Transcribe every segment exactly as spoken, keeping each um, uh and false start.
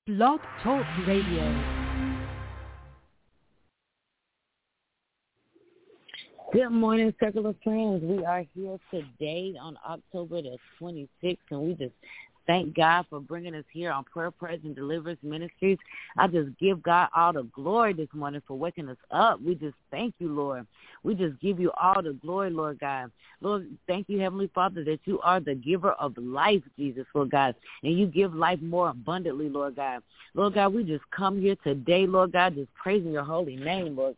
Blog Talk Radio. Good morning, Circle of Friends. We are here today on October the twenty-sixth, and we just thank God for bringing us here on Prayer, Praise, and Deliverance Ministries. I just give God all the glory this morning for waking us up. We just thank you, Lord. We just give you all the glory, Lord God. Lord, thank you, Heavenly Father, that you are the giver of life, Jesus, Lord God, and you give life more abundantly, Lord God. Lord God, we just come here today, Lord God, just praising your holy name, Lord.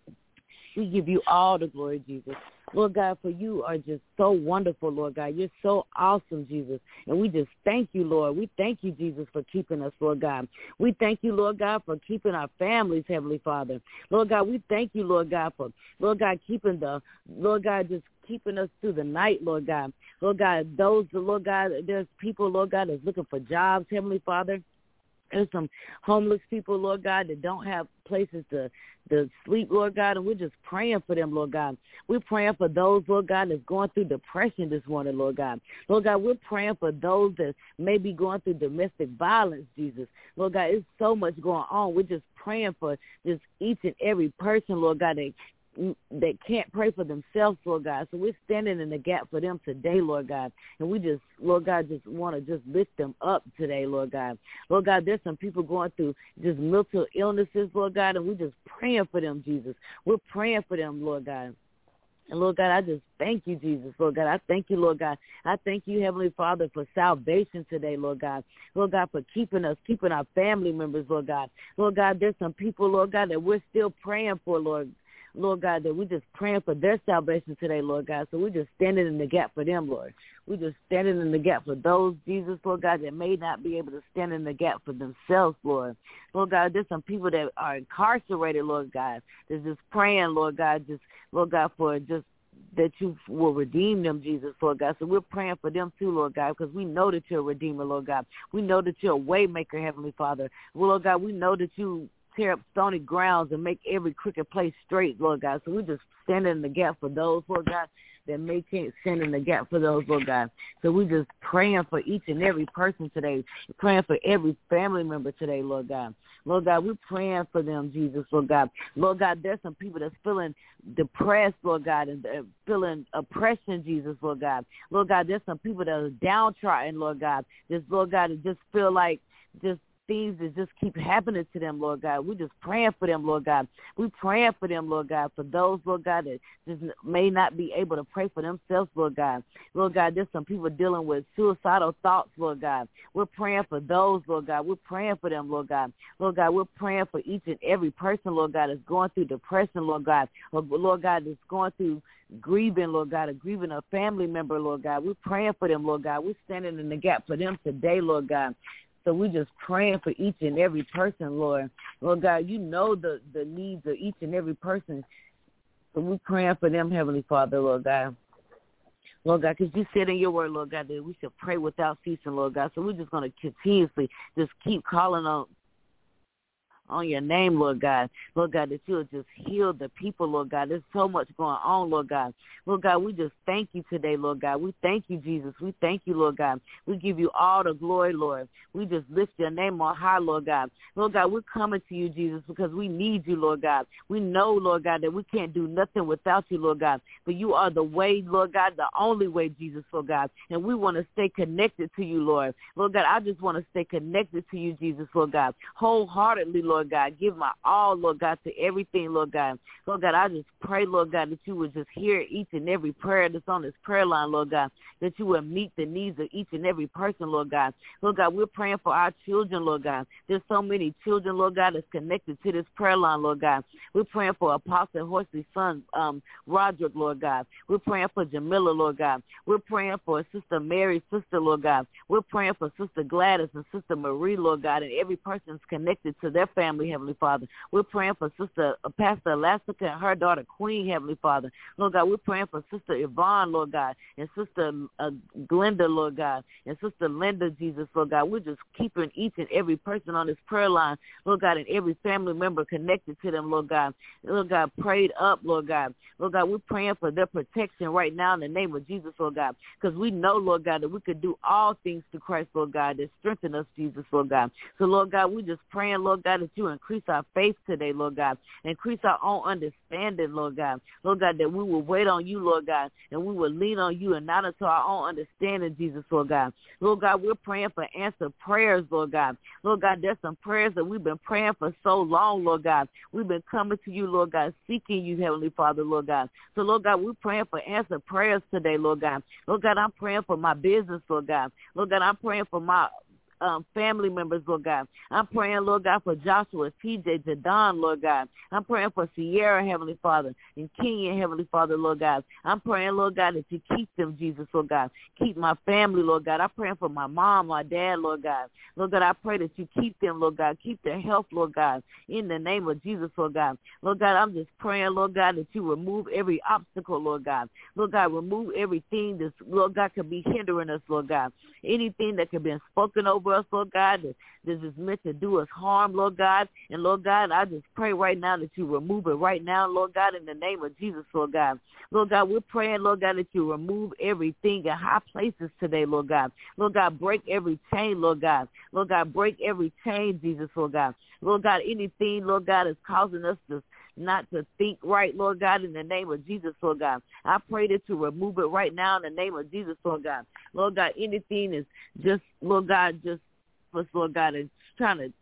We give you all the glory, Jesus. Lord God, for you are just so wonderful, Lord God. You're so awesome, Jesus. And we just thank you, Lord. We thank you, Jesus, for keeping us, Lord God. We thank you, Lord God, for keeping our families, Heavenly Father. Lord God, we thank you, Lord God, for, Lord God, keeping the, Lord God, just keeping us through the night, Lord God. Lord God, those, Lord God, there's people, Lord God, that's looking for jobs, Heavenly Father. There's some homeless people, Lord God, that don't have places to, to sleep, Lord God, and we're just praying for them, Lord God. We're praying for those, Lord God, that's going through depression this morning, Lord God. Lord God, we're praying for those that may be going through domestic violence, Jesus. Lord God, it's so much going on. We're just praying for just each and every person, Lord God, that that can't pray for themselves, Lord God. So we're standing in the gap for them today, Lord God. And we just, Lord God, just want to just lift them up today, Lord God. Lord God, there's some people going through just mental illnesses, Lord God, and we're just praying for them, Jesus. We're praying for them, Lord God. And, Lord God, I just thank you, Jesus, Lord God. I thank you, Lord God. I thank you, Heavenly Father, for salvation today, Lord God. Lord God, for keeping us, keeping our family members, Lord God. Lord God, there's some people, Lord God, that we're still praying for, Lord Lord God, that we're just praying for their salvation today, Lord God. So we're just standing in the gap for them, Lord. We're just standing in the gap for those, Jesus, Lord God, that may not be able to stand in the gap for themselves, Lord. Lord God, there's some people that are incarcerated, Lord God, that's just praying, Lord God, just, Lord God, for just that you will redeem them, Jesus, Lord God. So we're praying for them too, Lord God, because we know that you're a redeemer, Lord God. We know that you're a way maker, Heavenly Father. Well, Lord God, we know that you tear up stony grounds and make every crooked place straight, Lord God. So we just stand in the gap for those, Lord God, that may can't stand in the gap for those, Lord God. So we just praying for each and every person today, praying for every family member today, Lord God. Lord God, we're praying for them, Jesus, Lord God. Lord God, there's some people that's feeling depressed, Lord God, and feeling oppression, Jesus, Lord God. Lord God, there's some people that are downtrodden, Lord God. Just, Lord God, that just feel like just things that just keep happening to them, Lord God. We're just praying for them, Lord God. We're praying for them, Lord God, for those, Lord God, that just may not be able to pray for themselves, Lord God. Lord God, there's some people dealing with suicidal thoughts, Lord God. We're praying for those, Lord God. We're praying for them, Lord God. Lord God, we're praying for each and every person, Lord God, that's going through depression, Lord God. Or, Lord God, that's going through grieving, Lord God, or grieving a family member, Lord God. We're praying for them, Lord God. We're standing in the gap for them today, Lord God. So we're just praying for each and every person, Lord. Lord God, you know the, the needs of each and every person. So we're praying for them, Heavenly Father, Lord God. Lord God, because you said in your word, Lord God, that we should pray without ceasing, Lord God. So we're just going to continuously just keep calling on on your name, Lord God. Lord God, that you'll just heal the people, Lord God. There's so much going on, Lord God. Lord God, we just thank you today, Lord God. We thank you, Jesus. We thank you, Lord God. We give you all the glory, Lord. We just lift your name on high, Lord God. Lord God, we're coming to you, Jesus, because we need you, Lord God. We know, Lord God, that we can't do nothing without you, Lord God. But you are the way, Lord God, the only way, Jesus, Lord God. And we want to stay connected to you, Lord. Lord God, I just want to stay connected to you, Jesus, Lord God, wholeheartedly, Lord Lord God. Give my all, Lord God, to everything, Lord God. Lord God, I just pray, Lord God, that you would just hear each and every prayer that's on this prayer line, Lord God, that you would meet the needs of each and every person, Lord God. Lord God, we're praying for our children, Lord God. There's so many children, Lord God, that's connected to this prayer line, Lord God. We're praying for Apostle Horsley's son, um, Roderick, Lord God. We're praying for Jamila, Lord God. We're praying for Sister Mary's sister, Lord God. We're praying for Sister Gladys and Sister Marie, Lord God, and every person's connected to their family. family, Heavenly Father. We're praying for Sister uh, Pastor Elastica and her daughter, Queen, Heavenly Father. Lord God, we're praying for Sister Yvonne, Lord God, and Sister uh, Glenda, Lord God, and Sister Linda, Jesus, Lord God. We're just keeping each and every person on this prayer line, Lord God, and every family member connected to them, Lord God. Lord God, prayed up, Lord God. Lord God, we're praying for their protection right now in the name of Jesus, Lord God, because we know, Lord God, that we could do all things through Christ, Lord God, that strengthen us, Jesus, Lord God. So, Lord God, we're just praying, Lord God, that you increase our faith today, Lord God, increase our own understanding, Lord God. Lord God, that we will wait on you, Lord God, and we will lean on you and not into our own understanding, Jesus, Lord God. Lord God, we're praying for answered prayers, Lord God. Lord God, there's some prayers that we've been praying for so long, Lord God. We've been coming to you, Lord God, seeking you, Heavenly Father, Lord God. So, Lord God, we're praying for answered prayers today, Lord God. Lord God, I'm praying for my business, Lord God. Lord God, I'm praying for my Um, family members, Lord God. I'm praying, Lord God, for Joshua, T J, Jadon, Lord God. I'm praying for Sierra, Heavenly Father, and Kenya, Heavenly Father, Lord God. I'm praying, Lord God, that you keep them, Jesus, Lord God. Keep my family, Lord God. I'm praying for my mom, my dad, Lord God. Lord God, I pray that you keep them, Lord God. Keep their health, Lord God, in the name of Jesus, Lord God. Lord God, I'm just praying, Lord God, that you remove every obstacle, Lord God. Lord God, remove everything that, Lord God, could be hindering us, Lord God. Anything that could be spoken over us, Lord God, that this is meant to do us harm, Lord God. And, Lord God, I just pray right now that you remove it right now, Lord God, in the name of Jesus, Lord God. Lord God, we're praying, Lord God, that you remove everything in high places today, Lord God. Lord God, break every chain, Lord God. Lord God, break every chain, Jesus, Lord God. Lord God, anything, Lord God, is causing us to not to think right, Lord God, in the name of Jesus, Lord God. I pray that you remove it right now in the name of Jesus, Lord God. Lord God, anything is just, Lord God, just us, Lord God, is trying to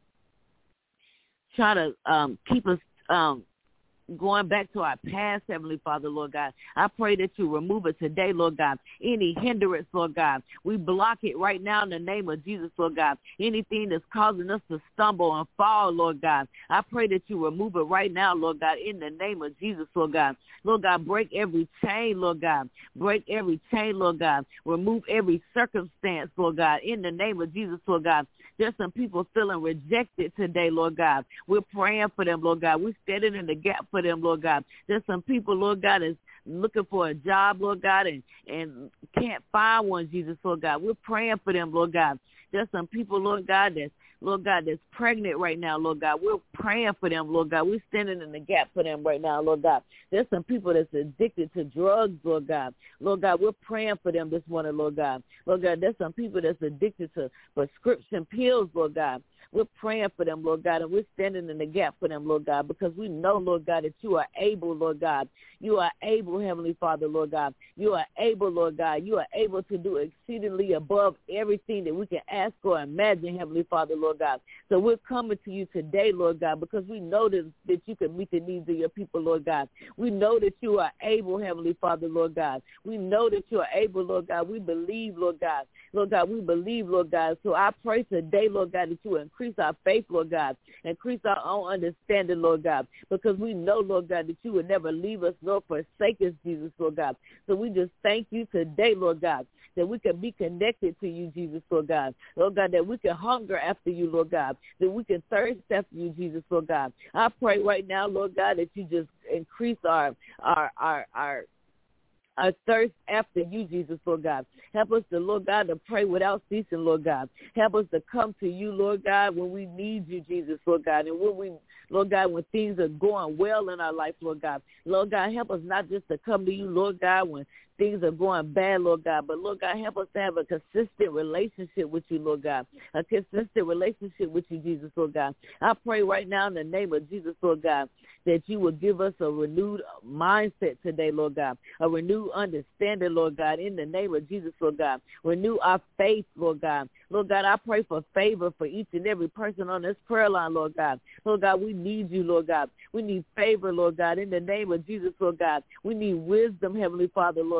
try to um, keep us um, going back to our past, Heavenly Father, Lord God. I pray that you remove it today, Lord God. Any hindrance, Lord God, we block it right now in the name of Jesus, Lord God. Anything that's causing us to stumble and fall, Lord God, I pray that you remove it right now, Lord God, in the name of Jesus, Lord God. Lord God, break every chain, Lord God. Break every chain, Lord God. Remove every circumstance, Lord God, in the name of Jesus, Lord God. There's some people feeling rejected today, Lord God. We're praying for them, Lord God. We're standing in the gap for them, Lord God. There's some people, Lord God, that's looking for a job, Lord God, and, and can't find one, Jesus, Lord God. We're praying for them, Lord God. There's some people, Lord God, that's Lord God, that's pregnant right now, Lord God. We're praying for them, Lord God. We're standing in the gap for them right now, Lord God. There's some people that's addicted to drugs, Lord God. Lord God, we're praying for them this morning, Lord God. Lord God, there's some people that's addicted to prescription pills, Lord God. We're praying for them, Lord God, and we're standing in the gap for them, Lord God, because we know, Lord God, that you are able, Lord God. You are able, Heavenly Father, Lord God. You are able, Lord God. You are able to do exceedingly above everything that we can ask or imagine, Heavenly Father, Lord God. So we're coming to you today, Lord God, because we know that, that you can meet the needs of your people, Lord God. We know that you are able, Heavenly Father, Lord God. We know that you are able, Lord God. We believe, Lord God. Lord God, we believe, Lord God. So I pray today, Lord God, that you increase our faith, Lord God. Increase our own understanding, Lord God, because we know, Lord God, that you would never leave us nor forsake us, Jesus, Lord God. So we just thank you today, Lord God, that we can be connected to you, Jesus, Lord God. Lord God, that we can hunger after you, Lord God, that we can thirst after you, Jesus, Lord God. I pray right now, Lord God, that you just increase our our our our our thirst after you, Jesus, Lord God. Help us to, Lord God, to pray without ceasing, Lord God. Help us to come to you, Lord God, when we need you, Jesus, Lord God. And when we, Lord God, when things are going well in our life, Lord God. Lord God, help us not just to come to you, Lord God, when things are going bad, Lord God, but, Lord God, help us to have a consistent relationship with you, Lord God, a consistent relationship with you, Jesus, Lord God. I pray right now in the name of Jesus, Lord God, that you will give us a renewed mindset today, Lord God, a renewed understanding, Lord God, in the name of Jesus, Lord God. Renew our faith, Lord God. Lord God, I pray for favor for each and every person on this prayer line, Lord God. Lord God, we need you, Lord God. We need favor, Lord God, in the name of Jesus, Lord God. We need wisdom, Heavenly Father, Lord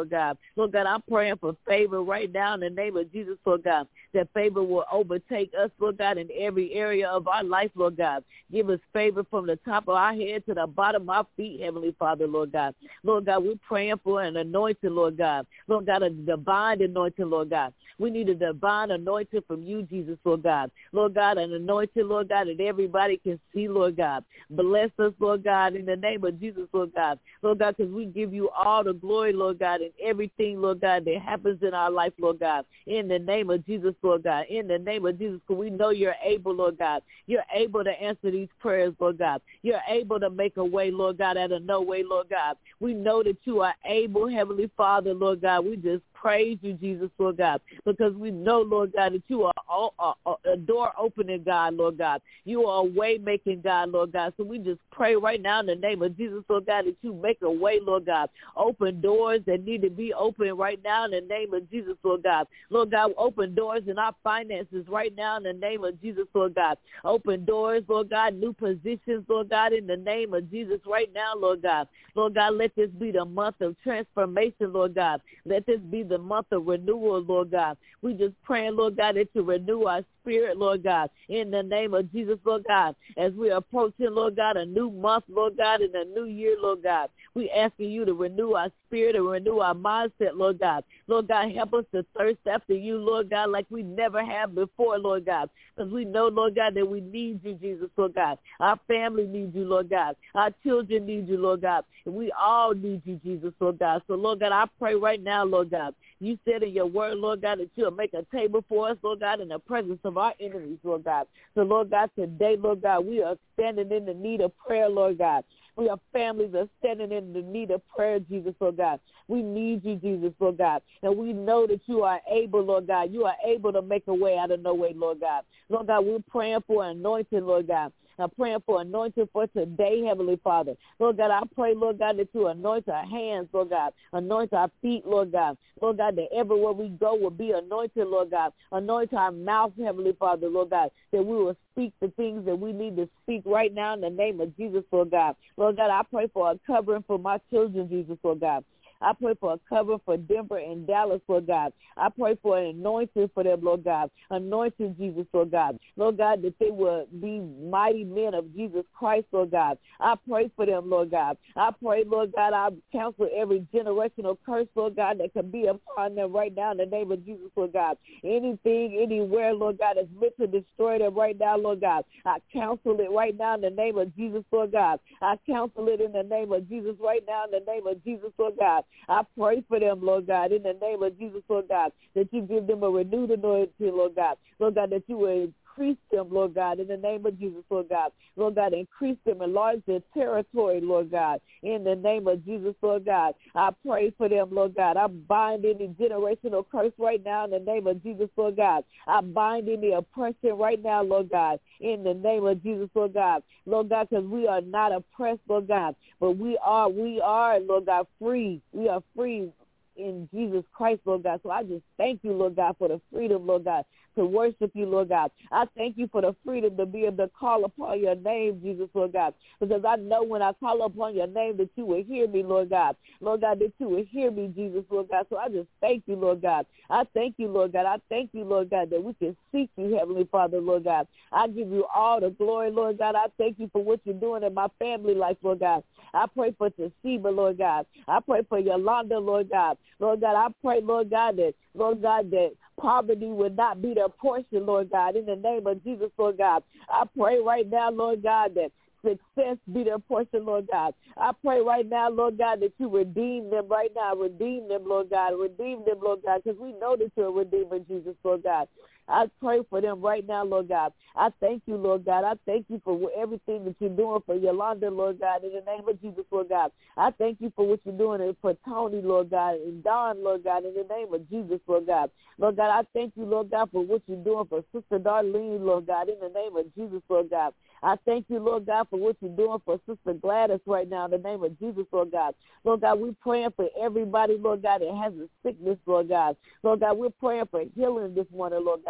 Lord God. Lord God, I'm praying for favor right now in the name of Jesus, Lord God, that favor will overtake us, Lord God, in every area of our life, Lord God. Give us favor from the top of our head to the bottom of our feet, Heavenly Father, Lord God. Lord God, we're praying for an anointing, Lord God. Lord God, a divine anointing, Lord God. We need a divine anointing from you, Jesus, Lord God. Lord God, an anointing, Lord God, that everybody can see, Lord God. Bless us, Lord God, in the name of Jesus, Lord God. Lord God, because we give you all the glory, Lord God, in everything, Lord God, that happens in our life, Lord God. In the name of Jesus, Lord God. In the name of Jesus, because we know you're able, Lord God. You're able to answer these prayers, Lord God. You're able to make a way, Lord God, out of no way, Lord God. We know that you are able, Heavenly Father, Lord God. We just praise you, Jesus, Lord God, because we know, Lord God, that you are a door opening God, Lord God. You are a way making God, Lord God. So we just pray right now in the name of Jesus, Lord God, that you make a way, Lord God. Open doors that need to be open right now in the name of Jesus, Lord God. Lord God, open doors in our finances right now in the name of Jesus, Lord God. Open doors, Lord God, new positions, Lord God, in the name of Jesus right now, Lord God. Lord God, let this be the month of transformation, Lord God. Let this be the month of renewal, Lord God. We just praying, Lord God, that you renew our spirit, Lord God, in the name of Jesus, Lord God, as we're approaching, Lord God, a new month, Lord God, in a new year, Lord God. We asking you to renew our spirit and renew our mindset, Lord God. Lord God, help us to thirst after you, Lord God, like we never have before, Lord God, because we know, Lord God, that we need you, Jesus, Lord God. Our family needs you, Lord God. Our children need you, Lord God. And we all need you, Jesus, Lord God. So, Lord God, I pray right now, Lord God, you said in your word, Lord God, that you'll make a table for us, Lord God, in the presence of our enemies, Lord God. So, Lord God, today, Lord God, we are standing in the need of prayer, Lord God. We are families that are standing in the need of prayer, Jesus, Lord God. We need you, Jesus, Lord God. And we know that you are able, Lord God. You are able to make a way out of no way, Lord God. Lord God, we're praying for anointing, Lord God. I'm praying for anointing for today, Heavenly Father. Lord God, I pray, Lord God, that you anoint our hands, Lord God. Anoint our feet, Lord God. Lord God, that everywhere we go will be anointed, Lord God. Anoint our mouth, Heavenly Father, Lord God, that we will speak the things that we need to speak right now in the name of Jesus, Lord God. Lord God, I pray for a covering for my children, Jesus, Lord God. I pray for a cover for Denver and Dallas, Lord God. I pray for an anointing for them, Lord God. Anointing, Jesus, Lord God. Lord God, that they will be mighty men of Jesus Christ, Lord God. I pray for them, Lord God. I pray, Lord God, I counsel every generational curse, Lord God, that can be upon them right now in the name of Jesus, Lord God. Anything, anywhere, Lord God, that's meant to destroy them right now, Lord God. I counsel it right now in the name of Jesus, Lord God. I counsel it in the name of Jesus right now in the name of Jesus, Lord God. I pray for them, Lord God, in the name of Jesus, Lord God, that you give them a renewed anointing, Lord God. Lord God, that you will increase them, Lord God, in the name of Jesus, Lord God. Lord God, increase them, enlarge their territory, Lord God, in the name of Jesus, Lord God. I pray for them, Lord God. I bind any generational curse right now in the name of Jesus, Lord God. I bind any oppression right now, Lord God, in the name of Jesus, Lord God. Lord God, because we are not oppressed, Lord God, but we are, we are, Lord God, free. We are free in Jesus Christ, Lord God. So I just thank you, Lord God, for the freedom, Lord God, to worship you, Lord God. I thank you for the freedom to be able to call upon your name, Jesus, Lord God, because I know when I call upon your name that you will hear me, Lord God. Lord God, that you will hear me, Jesus, Lord God. So I just thank you, Lord God. I thank you, Lord God. I thank you, Lord God, that we can seek you, Heavenly Father, Lord God. I give you all the glory, Lord God. I thank you for what you're doing in my family life, Lord God. I pray for Toshiba, Lord God. I pray for Yolanda, Lord God. Lord God, I pray, Lord God, that, Lord God, that poverty would not be their portion, Lord God, in the name of Jesus, Lord God. I pray right now, Lord God, that success be their portion, Lord God. I pray right now, Lord God, that you redeem them right now. Redeem them, Lord God. Redeem them, Lord God, because we know that you're a redeemer, Jesus, Lord God. I pray for them right now, Lord God. I thank you, Lord God. I thank you for everything that you're doing for Yolanda, Lord God, in the name of Jesus, Lord God. I thank you for what you're doing for Tony, Lord God, and Don, Lord God, in the name of Jesus, Lord God. Lord God, I thank you, Lord God, for what you're doing for Sister Darlene, Lord God, in the name of Jesus, Lord God. I thank you, Lord God, for what you're doing for Sister Gladys right now in the name of Jesus, Lord God. Lord God, we're praying for everybody, Lord God, that has a sickness, Lord God. Lord God, we're praying for healing this morning, Lord God.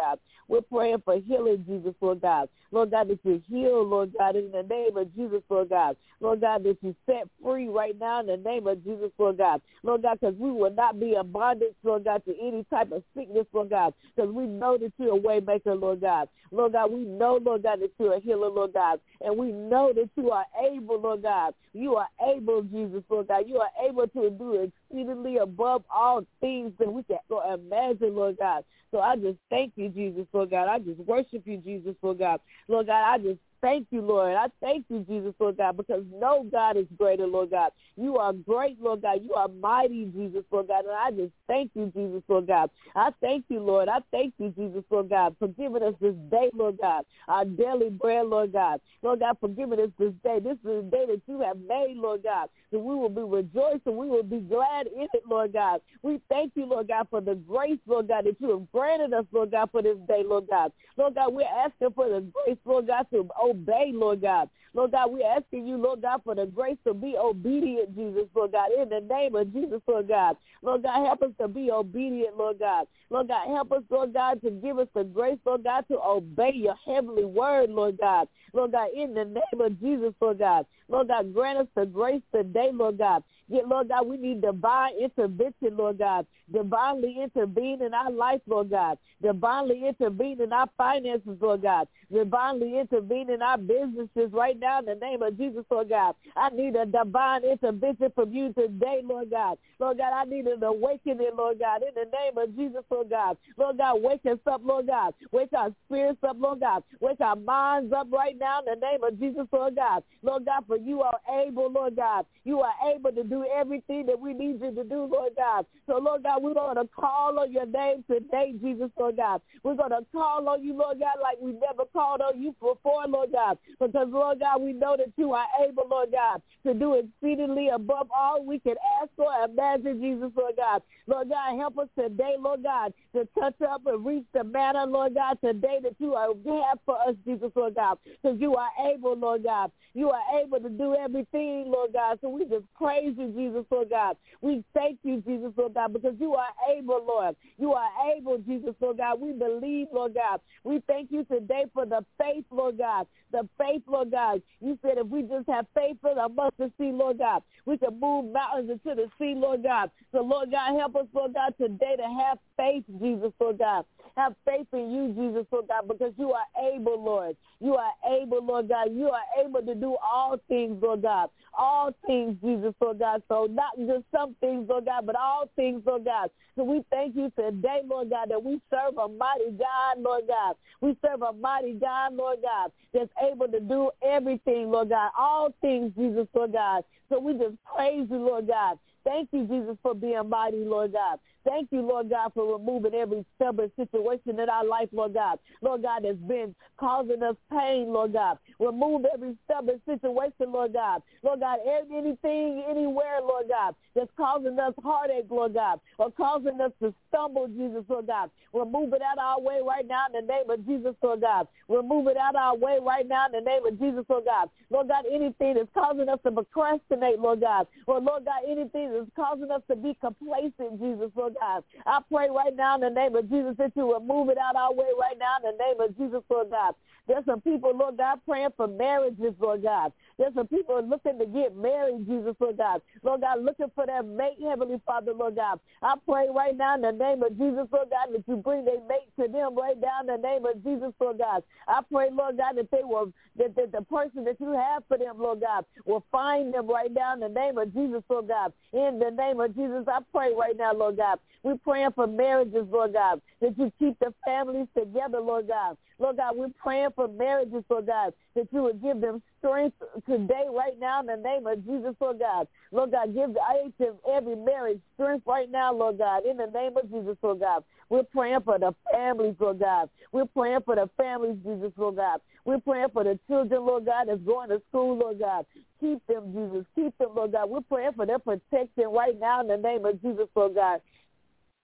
God. We're praying for healing, Jesus, Lord God. Lord God, that you heal, Lord God, in the name of Jesus, Lord God. Lord God, that you set free right now in the name of Jesus, Lord God. Lord God, because we will not be in bondage, Lord God, to any type of sickness, Lord God, because we know that you're a way maker, Lord God. Lord God, we know, Lord God, that you're a healer, Lord God, and we know that you are able, Lord God. You are able, Jesus, Lord God. You are able to do exceedingly above all things that we can imagine, Lord God. So I just thank you, Jesus, Lord God. I just worship you, Jesus, Lord God. Lord God, I just thank you, Lord. I thank you, Jesus, Lord God, because no God is greater, Lord God. You are great, Lord God. You are mighty, Jesus, Lord God. And I just thank you, Jesus, Lord God. I thank you, Lord. I thank you, Jesus, Lord God, for giving us this day, Lord God, our daily bread, Lord God. Lord God, for giving us this day. This is the day that you have made, Lord God. So we will be rejoicing. We will be glad in it, Lord God. We thank you, Lord God, for the grace, Lord God, that you have granted us, Lord God, for this day, Lord God. Lord God, we're asking for the grace, Lord God, to obey, Lord God. Lord God, we're asking you, Lord God, for the grace to be obedient, Jesus, Lord God, in the name of Jesus, Lord God. Lord God, help us to be obedient, Lord God. Lord God, help us, Lord God, to give us the grace, Lord God, to obey your heavenly word, Lord God. Lord God, in the name of Jesus, Lord God. Lord God, grant us the grace today, Lord God. Yet, Lord God, we need divine intervention, Lord God. Divinely intervene in our life, Lord God. Divinely intervene in our finances, Lord God. Divinely intervene in our businesses right now in the name of Jesus, Lord God. I need a divine intervention from you today, Lord God. Lord God, I need an awakening, Lord God, in the name of Jesus, Lord God. Lord God, wake us up, Lord God. Wake our spirits up, Lord God. Wake our minds up right now in the name of Jesus, Lord God. Lord God, for you are able, Lord God. You are able to do everything that we need you to do, Lord God. So, Lord God, we're going to call on your name today, Jesus, Lord God. We're going to call on you, Lord God, like we never called on you before, Lord God. Because, Lord God, we know that you are able, Lord God, to do exceedingly above all we can ask or imagine, Jesus, Lord God. Lord God, help us today, Lord God, to touch up and reach the manner, Lord God, today that you are have for us, Jesus, Lord God. Because you are able, Lord God. You are able to do everything, Lord God. So we just praise you, Jesus, Lord God. We thank you, Jesus, Lord God, because you are able, Lord. You are able, Jesus, Lord God. We believe, Lord God. We thank you today for the faith, Lord God. The faith, Lord God. You said if we just have faith for the mustard seed, Lord God, we can move mountains into the sea, Lord God. So, Lord God, help us, Lord God, today to have faith, Jesus, Lord God. Have faith in you, Jesus, Lord God, because you are able, Lord. You are able, Lord God. You are able to do all things, Lord God. All things, Jesus, Lord God. So not just some things, Lord God, but all things, Lord God. So we thank you today, Lord God, that we serve a mighty God, Lord God. We serve a mighty God, Lord God, that's able to do everything, Lord God. All things, Jesus, Lord God. So we just praise you, Lord God. Thank you, Jesus, for being mighty, Lord God. Thank you, Lord God, for removing every stubborn situation in our life, Lord God. Lord God, that's been causing us pain, Lord God. Remove every stubborn situation, Lord God. Lord God, anything, anywhere, Lord God, that's causing us heartache, Lord God, or causing us to stumble, Jesus, Lord God. Remove it out of our way right now in the name of Jesus, Lord God. Remove it out of our way right now in the name of Jesus, Lord God. Lord God, anything that's causing us to procrastinate, Lord God, or Lord God, anything that's causing us to be complacent, Jesus, Lord God. I pray right now in the name of Jesus that you remove it out of our way right now in the name of Jesus, Lord God. There's some people, Lord God, praying for marriages, Lord God. There's some people looking to get married, Jesus, Lord God. Lord God, looking for their mate, Heavenly Father, Lord God. I pray right now in the name of Jesus, Lord God, that you bring their mate to them right now in the name of Jesus, Lord God. I pray, Lord God, that they will, that, that the person that you have for them, Lord God, will find them right now in the name of Jesus, Lord God. In the name of Jesus, I pray right now, Lord God. We're praying for marriages, Lord God, that you keep the families together, Lord God. Lord God, we're praying for marriages, Lord God, that you would give them strength today, right now, in the name of Jesus, Lord God. Lord God, give each and every marriage strength right now, Lord God, in the name of Jesus, Lord God. We're praying for the families, Lord God. We're praying for the families, Jesus, Lord God. We're praying for the children, Lord God, that's going to school, Lord God. Keep them, Jesus. Keep them, Lord God. We're praying for their protection right now in the name of Jesus, Lord God.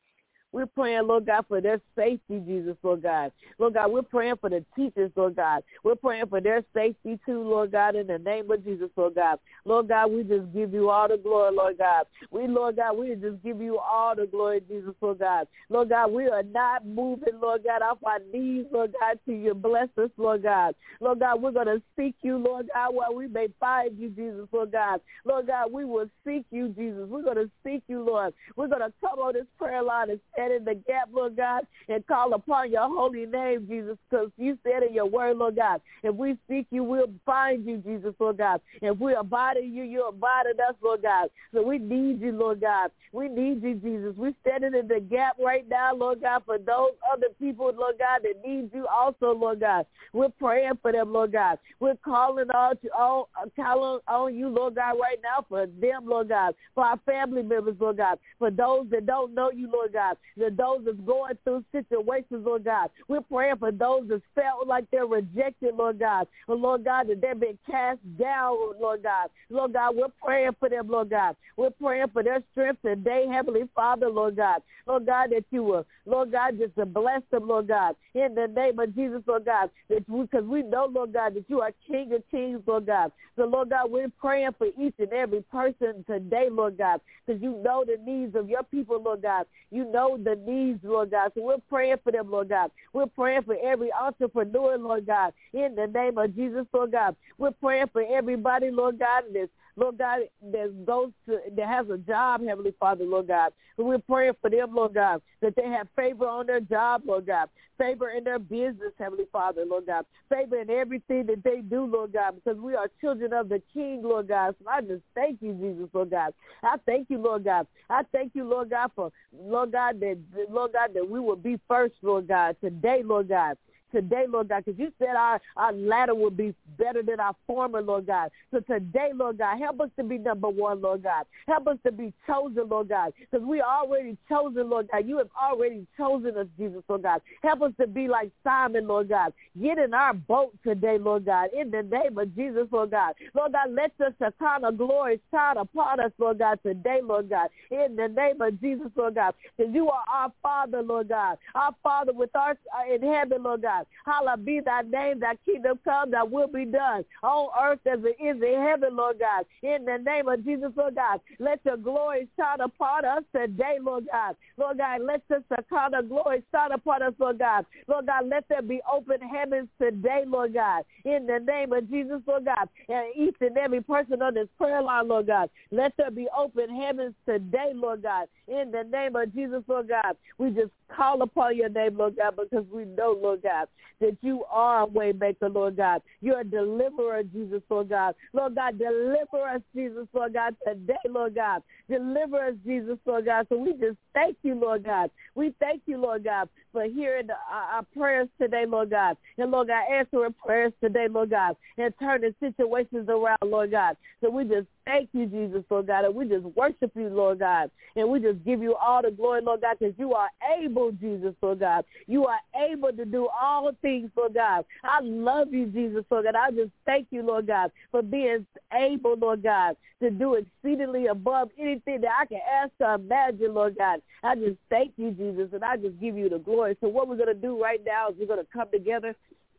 We're praying, Lord God, for their safety, Jesus, Lord God. Lord God, we're praying for the teachers, Lord God. We're praying for their safety too, Lord God, in the name of Jesus, Lord God. Lord God, we just give you all the glory, Lord God. We, Lord God, we just give you all the glory, Jesus, Lord God. Lord God, we are not moving, Lord God, off our knees, Lord God, till you bless us, Lord God. Lord God, we're going to seek you, Lord God, while we may find you, Jesus, Lord God. Lord God, we will seek you, Jesus. We're going to seek you, Lord. We're going to come on this prayer line and stand in the gap, Lord God, and call upon your holy name, Jesus, because you said in your word, Lord God, if we seek you, we'll find you, Jesus, Lord God. If we abide in you, you abide in us, Lord God. So we need you, Lord God. We need you, Jesus. We're standing in the gap right now, Lord God, for those other people, Lord God, that need you also, Lord God. We're praying for them, Lord God. We're calling on, to, on, calling on you, Lord God, right now for them, Lord God, for our family members, Lord God, for those that don't know you, Lord God, for those that's going through situations, Lord God. We're praying for those that felt like they're rejected, Lord God, or Lord God, that they've been cast down, Lord God. Lord God, we're praying for them, Lord God. We're praying for their strength today, Heavenly Father, Lord God. Lord God, that you will, Lord God, just to bless them, Lord God, in the name of Jesus, Lord God, that because we know, Lord God, that you are King of Kings, Lord God. So, Lord God, we're praying for each and every person today, Lord God, because you know the needs of your people, Lord God. You know the needs, Lord God. So we're praying for them, Lord God. We're praying for every entrepreneur, Lord God, in the name of Jesus, Lord God. We're praying for everybody, Lord God, that's Lord God, that goes to, that has a job, Heavenly Father, Lord God. And we're praying for them, Lord God, that they have favor on their job, Lord God. Favor in their business, Heavenly Father, Lord God. Favor in everything that they do, Lord God, because we are children of the King, Lord God. So I just thank you, Jesus, Lord God. I thank you, Lord God. I thank you, Lord God, for, Lord God, that, Lord God, that we will be first, Lord God, today, Lord God. Today, Lord God, because you said our, our latter will be better than our former, Lord God. So today, Lord God, help us to be number one, Lord God. Help us to be chosen, Lord God, because we are already chosen, Lord God. You have already chosen us, Jesus, Lord God. Help us to be like Simon, Lord God. Get in our boat today, Lord God, in the name of Jesus, Lord God. Lord God, let the Shekinah glory shine upon us, Lord God, today, Lord God, in the name of Jesus, Lord God, because you are our Father, Lord God, our Father with us in heaven, Lord God. Hallowed be thy name, thy kingdom come, thy will be done on earth as it is in heaven, Lord God. In the name of Jesus, Lord God, let your glory shine upon us today, Lord God. Lord God, let the Shekinah glory shine upon us, Lord God. Lord God, let there be open heavens today, Lord God. In the name of Jesus, Lord God, and each and every person on this prayer line, Lord God, let there be open heavens today, Lord God. In the name of Jesus, Lord God, we just call upon your name, Lord God, because we know, Lord God, that you are a way maker, Lord God. You're a deliverer, Jesus, Lord God. Lord God, deliver us, Jesus, Lord God, today, Lord God. Deliver us, Jesus, Lord God. So we just thank you, Lord God. We thank you, Lord God, for hearing the, uh, our prayers today, Lord God. And, Lord God, answering prayers today, Lord God, and turning situations around, Lord God. So we just thank you, Jesus, Lord God, and we just worship you, Lord God. And we just give you all the glory, Lord God, because you are able, Jesus, Lord God. You are able to do all things, Lord God. I love you, Jesus, Lord God. I just thank you, Lord God, for being able, Lord God, to do exceedingly above anything that I can ask or imagine, Lord God. I just thank you, Jesus, and I just give you the glory. So what we're going to do right now is we're going to come together,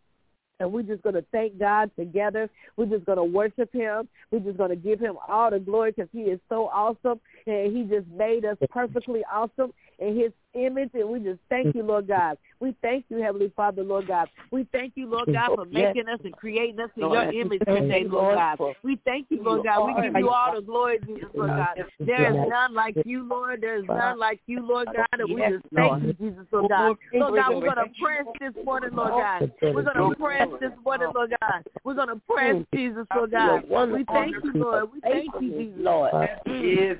and we're just going to thank God together. We're just going to worship him. We're just going to give him all the glory because he is so awesome, and he just made us perfectly awesome in his image, and we just thank you, Lord God. We thank you, Heavenly Father, Lord God. We thank you, Lord God, for making us and creating us in your image today, Lord God. We thank you, Lord God. We give you all the glory, Jesus, Lord God. There is none like you, Lord. There is none like you, Lord God, and we just thank you, Jesus, Lord God. Lord God, we're going to press this morning, Lord God. We're going to press this morning, Lord God. We're going to press, Jesus, Lord God. We thank you, Lord. We thank you, Jesus. Lord. Yes,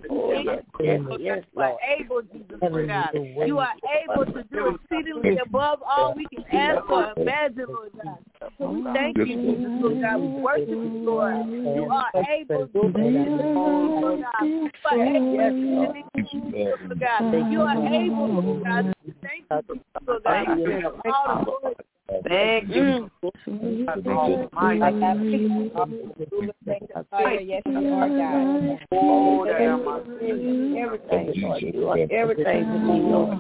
Lord. Able, Jesus, Lord God. You are able to do exceedingly above all we can ask or imagine, Lord God. So we thank you, Jesus, Lord God. We worship you, Lord. You are able to do exceedingly, Lord God. You are able to do exceedingly, Lord God. You are able, Lord God. Thank you, Jesus, Lord God. All the glory. Thank you. Yes, you are God. Oh, damn. Everything, Lord. You are everything to me, Lord.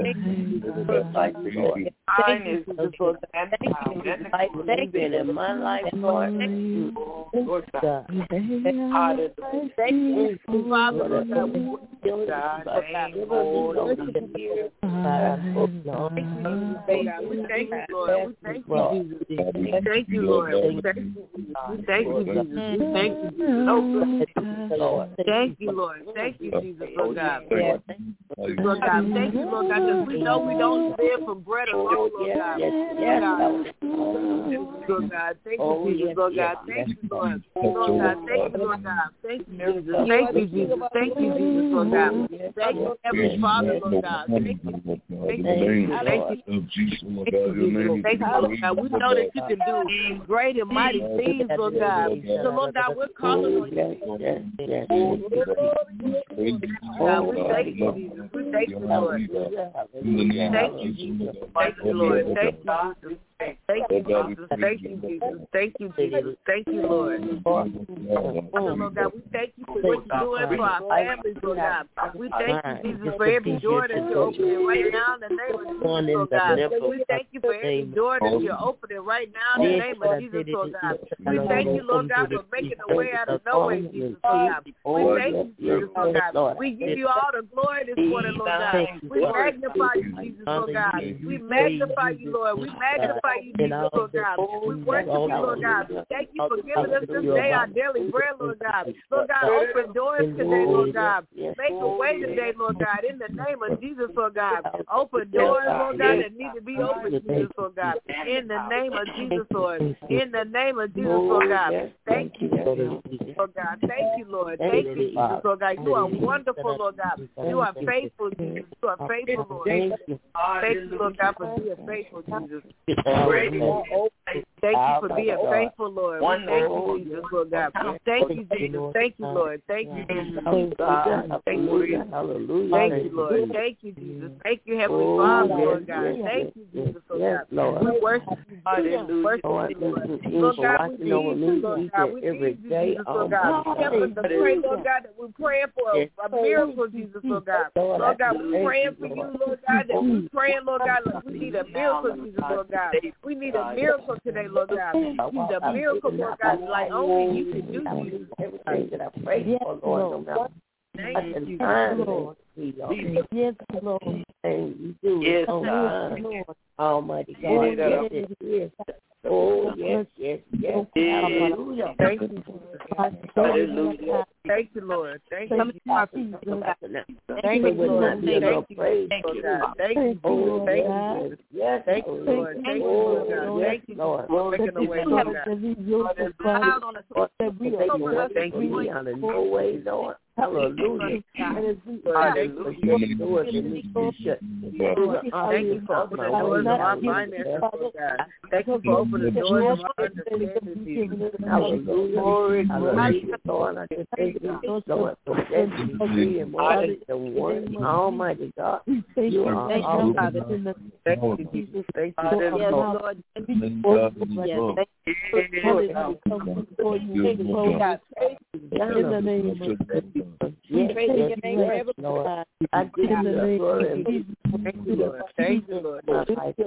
Thank you for that. Thank you for life living in my life, Lord. Lord God. Thank you, Father, Lord God. We thank you, Lord. We thank you, Jesus. We thank you, Lord. We thank you, we thank you, Jesus. We thank you, Jesus. Oh, good. Lord. Thank you, Lord. Thank you, Jesus, Lord God. Lord God, thank you, Lord God, because we know we don't live from bread alone, Lord God. Lord God, thank you, Jesus, Lord God. Thank you, Lord. Lord God, thank you, Lord God. Thank you, Jesus. Thank you, Jesus. Thank you, Jesus, Lord God. Thank you, Heavenly Father, Lord God. Thank you. Thank you. Thank you. Thank you, Jesus. Thank you, Lord God. We know that you can do great and mighty things, Lord God. So, Lord God, we're calling on you. God, we thank you, Jesus. We thank you, Lord. Thank you, Jesus. Thank you, Lord. Thank you, Jesus. Thank you, Jesus. Thank you, Jesus. Thank you, Jesus. Thank you, Lord. Lord God, we thank you for what you're doing for our families, Lord God. We thank you, Jesus, for every door that you're opening right now in the name of Jesus, Lord God. We thank you for every door that you're opening right now in the name of Jesus, Lord God. We thank you, Lord God, for making a way out of no way, Jesus, Lord God. We thank you, Jesus, Lord God. We give you all the glory this morning, Lord God. We magnify you, Jesus, Lord God. We magnify you, Lord. We magnify you, Jesus, Lord God. We worship you, Lord God. Thank you for giving us this day our daily bread, Lord God. Lord God, open doors today, Lord God. Make a way today, Lord God. In the name of Jesus, Lord God. Open doors, Lord God, that need to be opened, Jesus, Lord God. In the name of Jesus, Lord. In the name of Jesus, Lord God. Thank you, Lord God. Thank you, Lord. Thank you, Jesus, Lord God. You are wonderful, Lord God. You are faithful, Jesus. You are faithful, Lord. Thank you, Lord God, for being faithful, Jesus. Thank you for being faithful, Lord. We thank you, Jesus, Lord God. Thank you, Jesus. Thank you, Lord. Thank you, Jesus. Thank you, Lord. Thank you, Jesus. Thank you, Heavenly Father, Lord God. Thank you, Jesus, Lord God. We worship you, Jesus. Worship you, Lord. Lord God, we need you, Lord God. We need you, Jesus, Lord God. Help us to pray, Lord God, that we're praying for a, a miracle, Jesus, Lord God. Lord God, we're praying for you, Lord God, that we're praying, Lord God, that we need a miracle, Jesus, Lord God. We need a miracle today, Lord God. We need a miracle, Lord God, like only you can do, Jesus. Everything that I pray for, Lord, no matter. Thank you, Lord. Yes, Lord. And you do it on time. Almighty God. Yes, it is. Oh, yes, yes, yes. Hallelujah. Thank you, Jesus. Hallelujah. Thank you, Lord. Thank you, Jesus. Thank you, Lord. Thank you, Lord. Thank you, God. Thank you, Jesus. Thank you, yes. Thank you, Lord. Thank you, Lord. Thank you, Lord. For making a way, Lord God. Thank you, no way, Lord. Hallelujah. Hallelujah. Thank you for opening the doors of our finances, Lord God. Thank you for opening the doors of our understanding. Hallelujah. Hallelujah. Lord, I just thank you, Lord, for setting me free and more the one. Almighty God. You are all Father. Thank you, Jesus. Thank you, Lord. Yes, in the name of Jesus. Yes, yes, yes, Lord. I give you the glory. Thank you, Lord. Thank you, Lord. Thank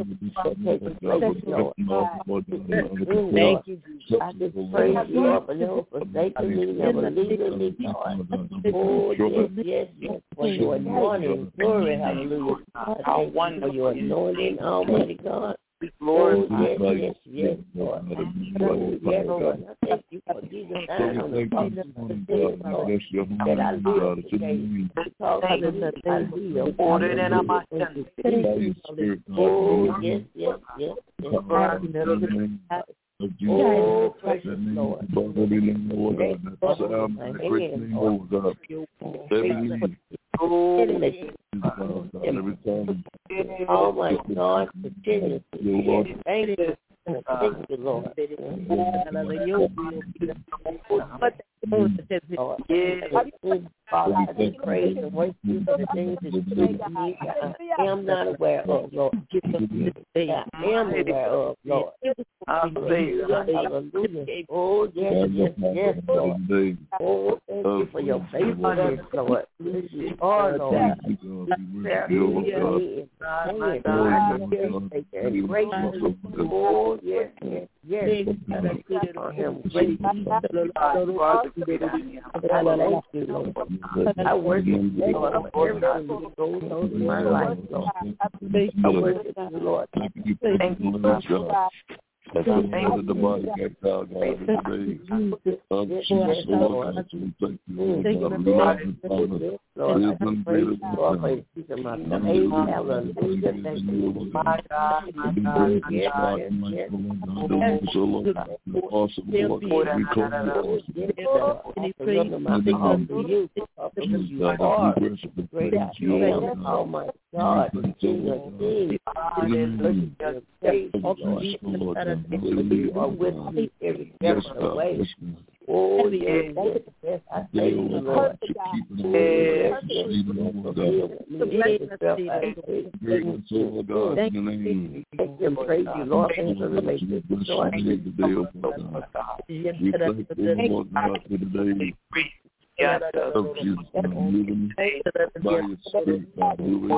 you, Jesus. I just praise you, Lord, for never forsaking me, never leaving me, God. Oh, yes, yes, yes, for your anointing. Glory, hallelujah. Thank you for your anointing, Almighty God. Oh, yes, yes, yes, Lord. Oh, yes, Lord. I thank you for Jesus dying on the cross that I live today. Because I live. Oh, yes, yes, yes, yes. Oh, precious Lord. Oh my God, continue. Thank you. Thank you, Lord. Father, I just praise and worship you for the things that you do for me that I am not aware of, Lord. That I am aware of, Lord. Hallelujah, hallelujah. Oh, yes, yes, yes, Lord. Oh, thank you for your faithfulness, Lord. Yes, you are, Lord. Hallelujah. And grateful. Oh, yes, yes, yes. I am grateful. Thank you, Lord. I worship you, Lord, for everything that goes on in my life, Lord. I worship you, Lord. Thank you, Lord. That's the end of the body, God, God, in the day. Um, Jesus, Lord, thank you, thank you, Lord, Lord, I praise you, Lord, for Jesus, my faith, hallelujah, thank you, my God, my God, yes, yes, yes. Awesome, Lord, we come here. I surrender my heart to you, because you are the great I am, oh my God, King of kings, hallelujah, praise you, Lord. You are with me every step of the way. Oh, yes, yes, yes, I thank you, Lord. Yes, yes, yes, thank you and praise you, Lord, for the relationship. Lord, we thank you, Lord, God, for the day. Yes, of Jesus, moving by your spirit, God, moving.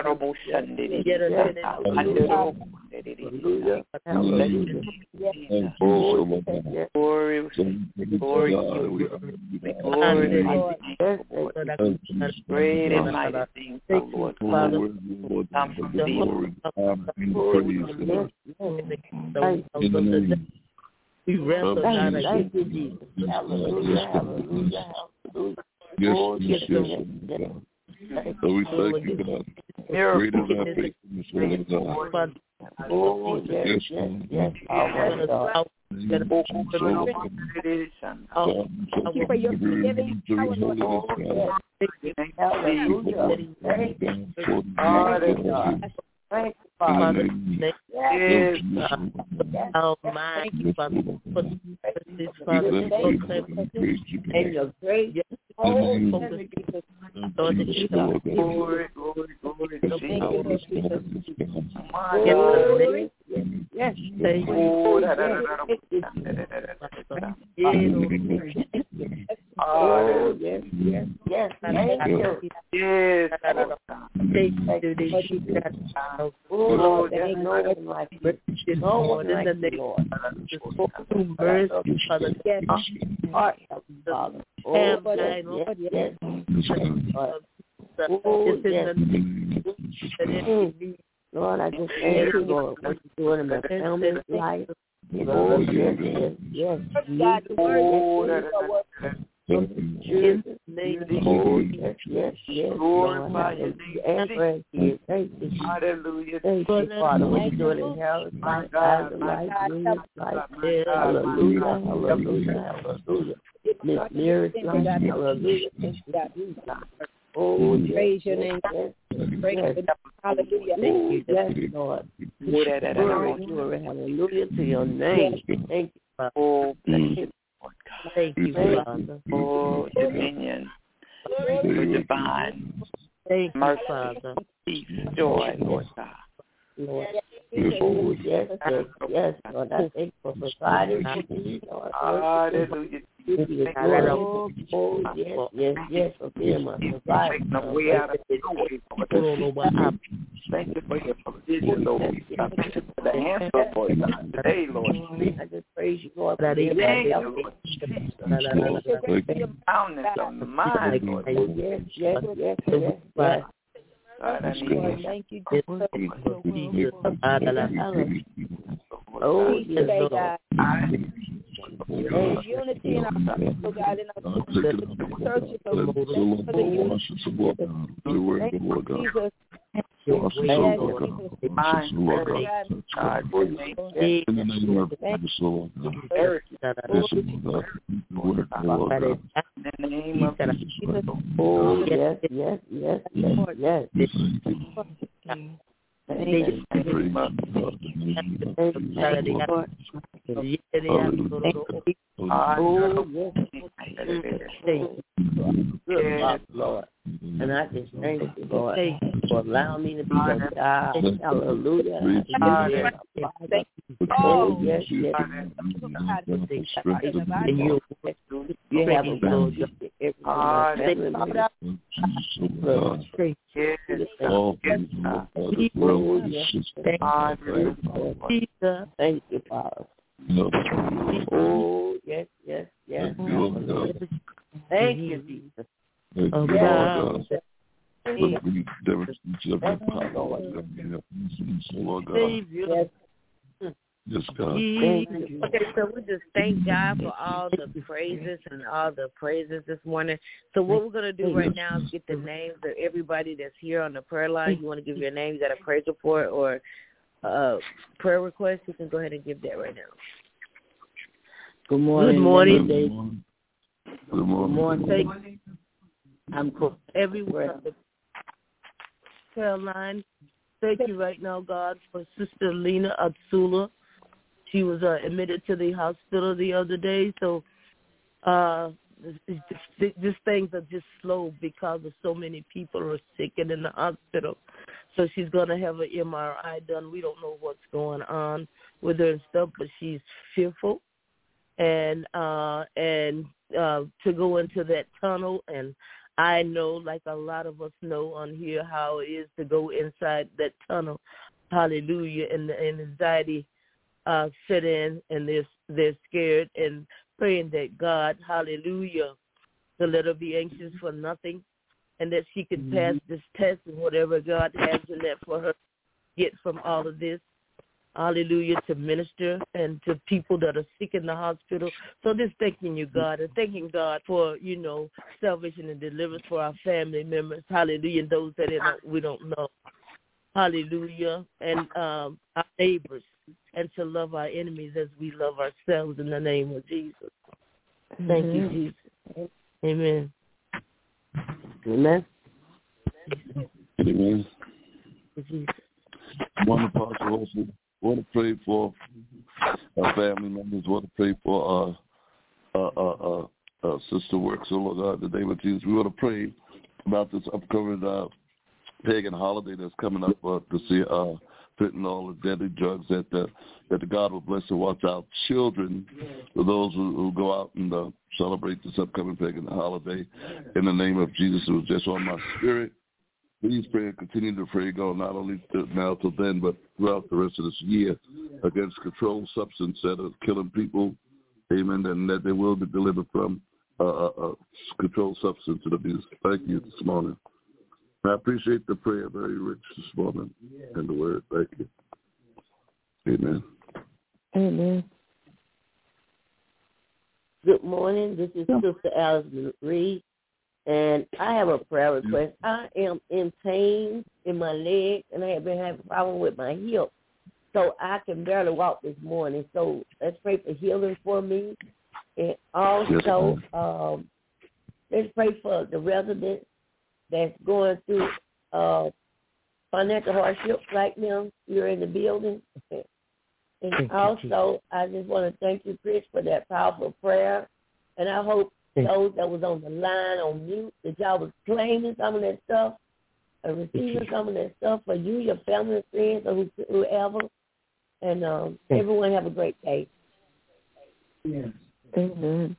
Hallelujah. Hallelujah. Thank you so much, God. Glory, glory, glory, great and mighty things, Lord. Glory, Lord, for the glory, honor, and praise. In the name. We wrestle, God, thank you, Jesus. Hallelujah, hallelujah, hallelujah. Yes, yes, yes, yes. So we thank you, God. Great is our faithfulness, Lord God. Oh, yes, yes, yes. Our God. Thank you for your forgiving power, Lord. Hallelujah. Thank you. Hallelujah. Thank you, Father. Yes. Oh, my. Thank you, Father, for this, Father. And your grace. Oh, glory, glory, glory, glory. Yes, yes. Oh, yes, yes, yes. Thank you. Yes. Oh, there's no one like you. No one like you, Lord. Mercy, Father. Yes, heart of the Father. Oh, yes, yes, yes. Oh, yes. Lord, I just thank you, Lord, what you're doing in my family's life. Oh, yes, yes, yes. Oh, Jesus' name. Oh, yes, yes, yes. Lord, hallelujah. Thank you. Hallelujah. Thank you, Father, what you're doing in Harold's life, Isla's life, Julia's life. Hallelujah, hallelujah, hallelujah. Miss Mary's life, hallelujah. Oh, praise your name. Yes, yes. Hallelujah. Thank you. Yes, Lord. Glory, glory, hallelujah to your name. Thank you, Father. Oh, bless you. Thank you, Father. Oh, dominion, for divine Thank you, mercy, Father. peace, joy, Lord God. Lord. Oh, yes, yes, yes, Lord. I thank you for providing for me, Lord. Hallelujah. Oh, oh, yes, yes, yes, for being my provider. Taking the way out of the way, Lord. Thank you for your provision, Lord. Thank you for the answer, Lord God, today, Lord. I just praise you, Lord. Thank you, Lord Jesus. Soundness of the mind, Lord. Yes, yes, yes, yes, yes. God, I need you. Thank you, Jesus. Oh, yes, Lord. There's unity in our people, God, in our church, for the unity. Jesus. in the name of Jesus, Lord God. In the name of Jesus. Oh, yes, yes, yes, yes, yes. Oh, yes. Good luck, Lord. And I just thank you, Lord, for allowing me to be your child. Hallelujah. Oh, yes, yes. And you, you have a good job to every family member. Thank you, Father. Oh, yes, yes, yes. Thank you, Jesus. Oh, God. Yes, God. Okay, so we just thank God for all the praises and all the praises this morning. So what we're going to do right now is get the names of everybody that's here on the prayer line. You want to give your name, you got a praise report or uh, prayer request, you can go ahead and give that right now. Good morning. Good morning. Good morning. Good morning. Good morning. I'm everywhere on the prayer line. Thank you right now, God, for Sister Lena Atsula. She was uh, admitted to the hospital the other day, so uh, just, just things are just slow because of so many people are sick and in the hospital. So she's going to have an M R I done. We don't know what's going on with her and stuff, but she's fearful. And uh, and uh, to go into that tunnel, and I know, like a lot of us know on here, how it is to go inside that tunnel. Hallelujah. And the and anxiety uh, set in, and they're, they're scared and praying that God, hallelujah, to let her be anxious for nothing, and that she could pass this test and whatever God has in that for her to get from all of this. Hallelujah, to minister and to people that are sick in the hospital. So just thanking you, God, and thanking God for, you know, salvation and deliverance for our family members. Hallelujah, and those that we don't know. Hallelujah, and um, our neighbors, and to love our enemies as we love ourselves in the name of Jesus. Thank mm-hmm. you, Jesus. Amen. Amen. Amen. Jesus. One apostle also want to pray for our family members. Want to pray for our uh, uh, uh, uh, sister works. So Lord God, in the name of Jesus, we want to pray about this upcoming uh, pagan holiday that's coming up uh, to see uh, fentanyl and deadly drugs. That uh, that the God will bless and watch our children, for those who, who go out and uh, celebrate this upcoming pagan holiday. In the name of Jesus, it was just on my spirit. Please pray and continue to pray, God, not only now till then, but throughout the rest of this year against controlled substance that are killing people, amen, and that they will be delivered from uh, uh, controlled substance abuse. Thank you this morning. I appreciate the prayer, very rich this morning, and the word. Thank you. Amen. Amen. Good morning. This is Sister Alice Reed. And I have a prayer request. I am in pain in my leg, and I have been having a problem with my hip. So I can barely walk this morning. So let's pray for healing for me. And also, um, let's pray for the residents that's going through uh, financial hardships right now. You're in the building. And also, I just want to thank you, Chris, for that powerful prayer. And I hope those that was on the line on mute, that y'all was claiming some of that stuff and receiving some of that stuff for you, your family, friends, or whoever. And um, everyone have a great day. Yes. Amen.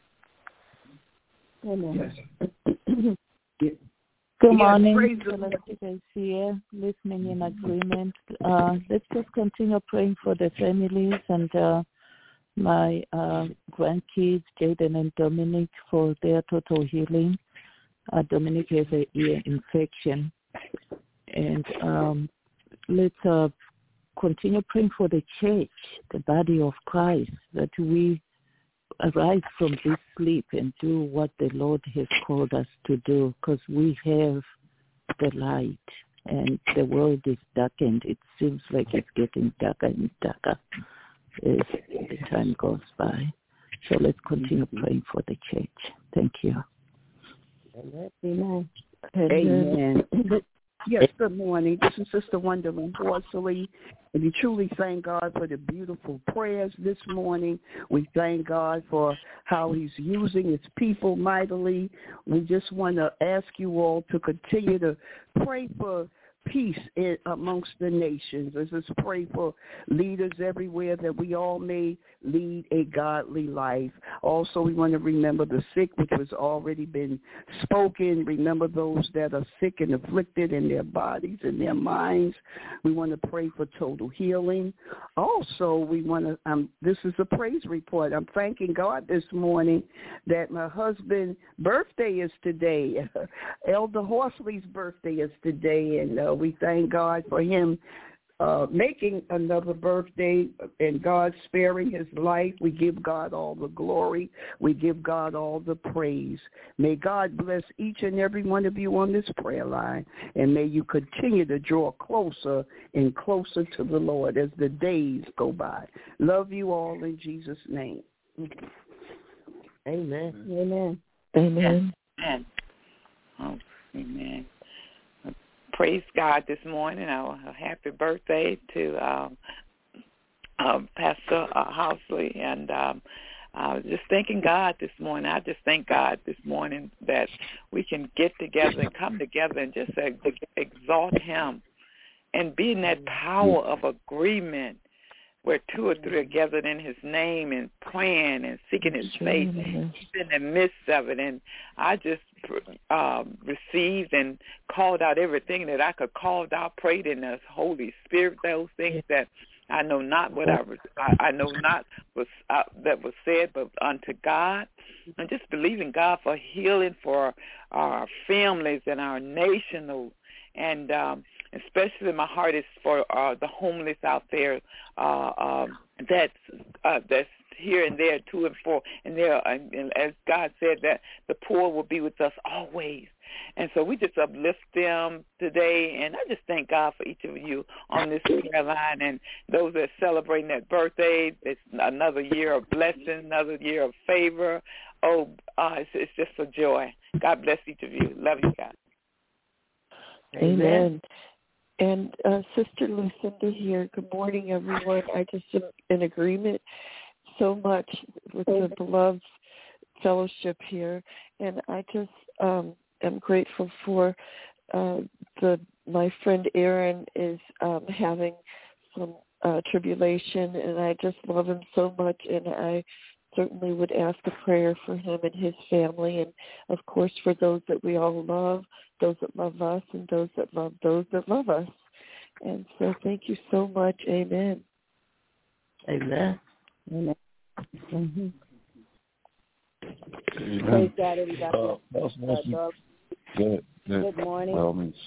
Amen. Yes. Good morning, fellows here, listening in agreement. Uh, let's just continue praying for the families and uh, my uh, grandkids, Jaden and Dominic, for their total healing. Uh, Dominic has an ear infection. And um, let's uh, continue praying for the church, the body of Christ, that we arise from this sleep and do what the Lord has called us to do, because we have the light and the world is darkened. It seems like it's getting darker and darker as the time goes by. So let's continue praying for the church. Thank you. Amen. Amen. Yes, good morning. This is Sister Wonderland Horsley, and we truly thank God for the beautiful prayers this morning. We thank God for how he's using his people mightily. We just want to ask you all to continue to pray for peace in, amongst the nations. Let's just pray for leaders everywhere that we all may lead a godly life. Also, we want to remember the sick, which has already been spoken. Remember those that are sick and afflicted in their bodies and their minds. We want to pray for total healing. Also, we want to, um, this is a praise report. I'm thanking God this morning that my husband's birthday is today. Elder Horsley's birthday is today, and uh, we thank God for him uh, making another birthday and God sparing his life. We give God all the glory. We give God all the praise. May God bless each and every one of you on this prayer line, and may you continue to draw closer and closer to the Lord as the days go by. Love you all in Jesus' name. Amen. Amen. Amen. Amen. Oh, amen. Praise God this morning. Oh, a happy birthday to um, um, Pastor uh, Housley. And um, uh, just thanking God this morning. I just thank God this morning that we can get together and come together and just uh, exalt him and be in that power of agreement where two or three are gathered in his name and praying and seeking his face. He's in the midst of it. And I just um, received and called out everything that I could call out, prayed in the Holy Spirit, those things that I know not what I, I, I know not was uh, that was said, but unto God. And just believing God for healing for our families and our nation. And um, especially my heart is for uh, the homeless out there uh, um, that's uh, that's here and there, two and four, and there. And, and as God said, that the poor will be with us always. And so we just uplift them today, and I just thank God for each of you on this prayer line, and those that are celebrating their birthday. It's another year of blessing, another year of favor. Oh, uh, it's, it's just a joy. God bless each of you. Love you, guys. Amen. And uh, Sister Lucinda here. Good morning, everyone. I just am in agreement so much with the beloved fellowship here, and I just um, am grateful for uh, the my friend Aaron is um, having some uh, tribulation, and I just love him so much, and I certainly would ask a prayer for him and his family, and of course for those that we all love, those that love us, and those that love those that love us. And so thank you so much. Amen. Amen. Amen. Mm-hmm. Amen. Praise God, everybody. Uh, uh, that's, that's, uh, good, good. Good morning. By all means.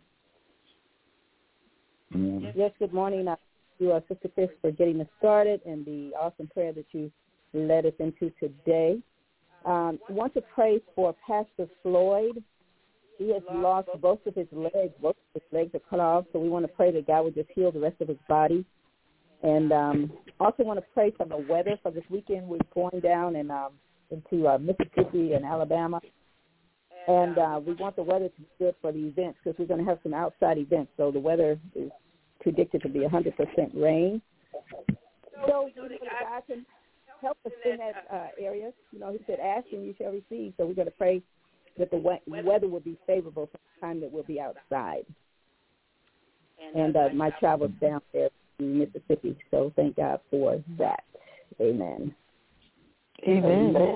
Mm-hmm. Yes, good morning. I thank you, uh, Sister Chris, for getting us started and the awesome prayer that you led us into today. Um, I want to pray for Pastor Floyd. He has lost both of his legs. Both of his legs are cut off, so we want to pray that God would just heal the rest of his body. And um, also want to pray for the weather for this weekend. We're going down in, um, into uh, Mississippi and Alabama. And uh, we want the weather to be good for the events because we're going to have some outside events. So the weather is predicted to be one hundred percent rain. So you know, God can help us in that uh, area. You know, he said, ask and you shall receive. So we're going to pray that the we- weather will be favorable for the time that we'll be outside. And uh, my travels down there in Mississippi. So thank God for that. Amen. Amen. Amen.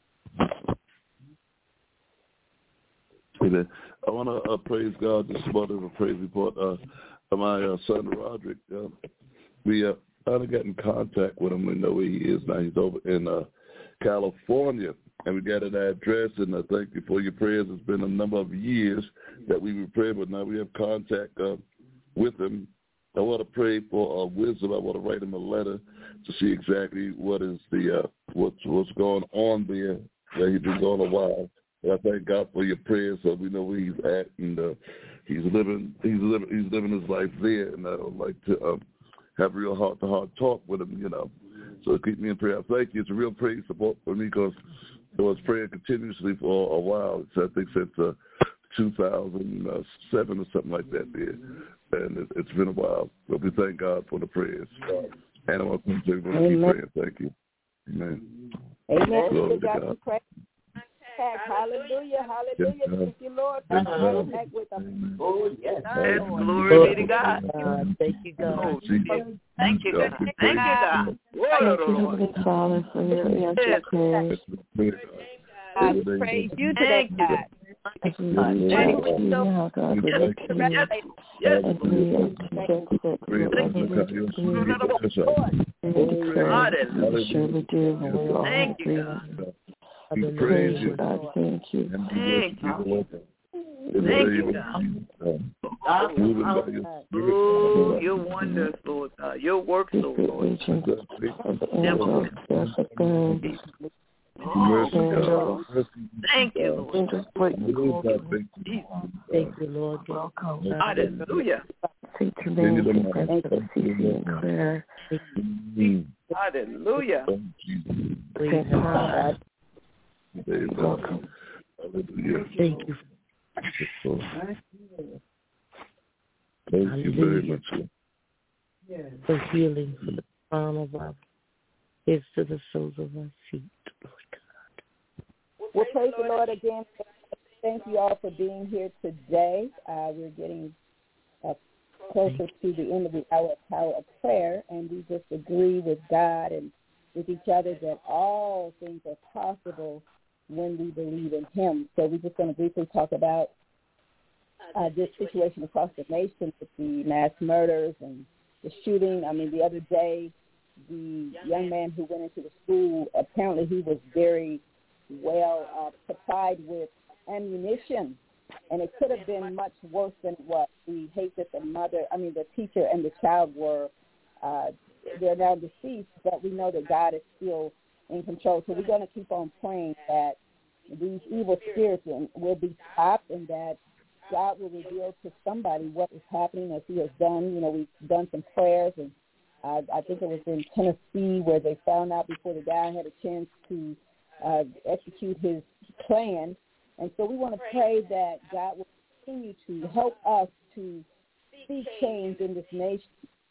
Amen. I want to uh, praise God this morning for praise report. Uh, my uh, son Roderick, uh, we uh, I got in contact with him. We know where he is now. He's over in uh, California, and we got an address. And I thank you for your prayers. It's been a number of years that we were praying, but now we have contact uh, with him. I want to pray for uh, wisdom. I want to write him a letter to see exactly what is the uh, what's what's going on there. That he's been gone a while. And I thank God for your prayers, so we know where he's at, and uh, he's living he's living he's living his life there. And I would like to um, have real heart to heart talk with him, you know. So keep me in prayer. Thank you. It's a real praise support for me because I was praying continuously for a while. So I think since uh, two thousand seven or something like that there. And it, it's been a while. But we thank God for the prayers. And I want to keep praying. Thank you. Amen. Amen. Glory to God. God. Pray. Hallelujah, hallelujah. Yes, thank you, Lord. Thank you, back with us. Oh, yes. Yes, glory be to God. God. Thank you, God. Thank you, God. Thank you, God. Thank you, Heavenly Father, for your answered prayers. I praise you today, God. As we look to you now, God, we look to you as we confess that we are already agreeing. We declare we surely do, and we are all agreeing. We praise you. God, thank you. Thank you. Thank you, God. Oh, your wonders, Lord God. Your works, oh Lord. Oh, thank you, Lord. Thank you, Lord. Welcome. Hallelujah. Thank you, man. Thank you, and Claire. Hallelujah. Thank you. Welcome. Hallelujah. Thank you. Thank you very much. For healing from the crown of our heads to the soles of our feet, Lord God. Well, praise the Lord again. Thank you all for being here today. Uh, we're getting uh, closer to the end of the hour of power of prayer, and we just agree with God and with each other that all things are possible when we believe in him. So we're just going to briefly talk about uh, this situation across the nation with the mass murders and the shooting. I mean, the other day, the young man who went into the school, apparently he was very well uh, supplied with ammunition, and it could have been much worse than what we hate that the mother, I mean, the teacher and the child were, uh, they're now deceased, but we know that God is still in control. So we're going to keep on praying that these evil spirits will be stopped and that God will reveal to somebody what is happening as he has done. You know, we've done some prayers, and uh, I think it was in Tennessee where they found out before the guy had a chance to uh, execute his plan. And so we want to pray that God will continue to help us to see change in this nation.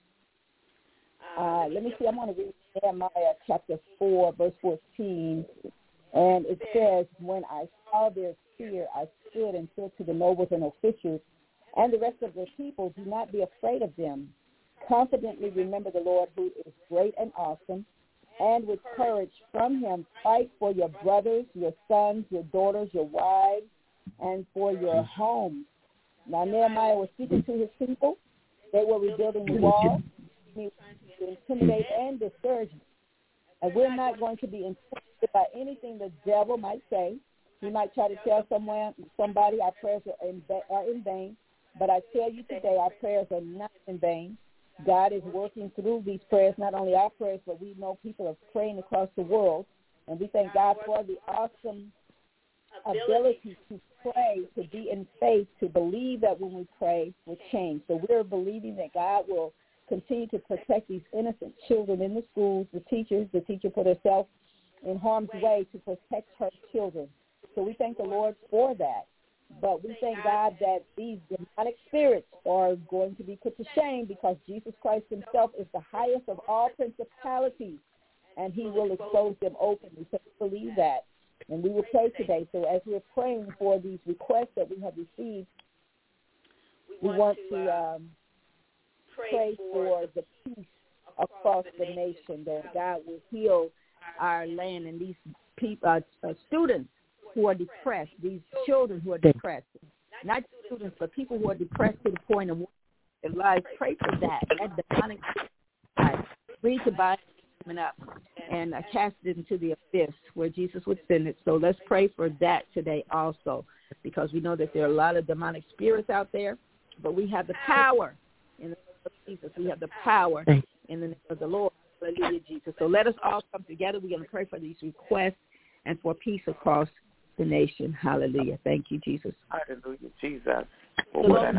Uh, let me see, I'm going to read Nehemiah chapter four, verse fourteen, and it says, when I saw their fear, I stood and said to the nobles and officials and the rest of the people, do not be afraid of them. Confidently remember the Lord who is great and awesome, and with courage from him fight for your brothers, your sons, your daughters, your wives, and for your homes. Now Nehemiah was speaking to his people. They were rebuilding the wall. He was trying to intimidate and discourage them. And we're not going to be intimidated by anything the devil might say. He might try to tell someone, somebody our prayers are in, are in vain. But I tell you today, our prayers are not in vain. God is working through these prayers, not only our prayers, but we know people are praying across the world. And we thank God for the awesome ability to pray, to be in faith, to believe that when we pray, will change. So we're believing that God will continue to protect these innocent children in the schools, the teachers. The teacher put herself in harm's way to protect her children. So we thank the Lord for that. But we thank God that these demonic spirits are going to be put to shame because Jesus Christ himself is the highest of all principalities, and he will expose them openly. So we believe that. And we will pray today. So as we're praying for these requests that we have received, we want to um, pray for the peace across the nation, that God will heal our land and these people, uh, uh, students who are depressed, these children who are depressed, not students, but people who are depressed to the point of their lives. Pray for that. That demonic life. Read the Bible up and uh, cast it into the abyss where Jesus would send it. So let's pray for that today also, because we know that there are a lot of demonic spirits out there, but we have the power in the name of Jesus. We have the power in the name of the Lord. Hallelujah, Jesus. So let us all come together. We're going to pray for these requests and for peace across the nation. Hallelujah. Thank you, Jesus. Hallelujah, Jesus. God,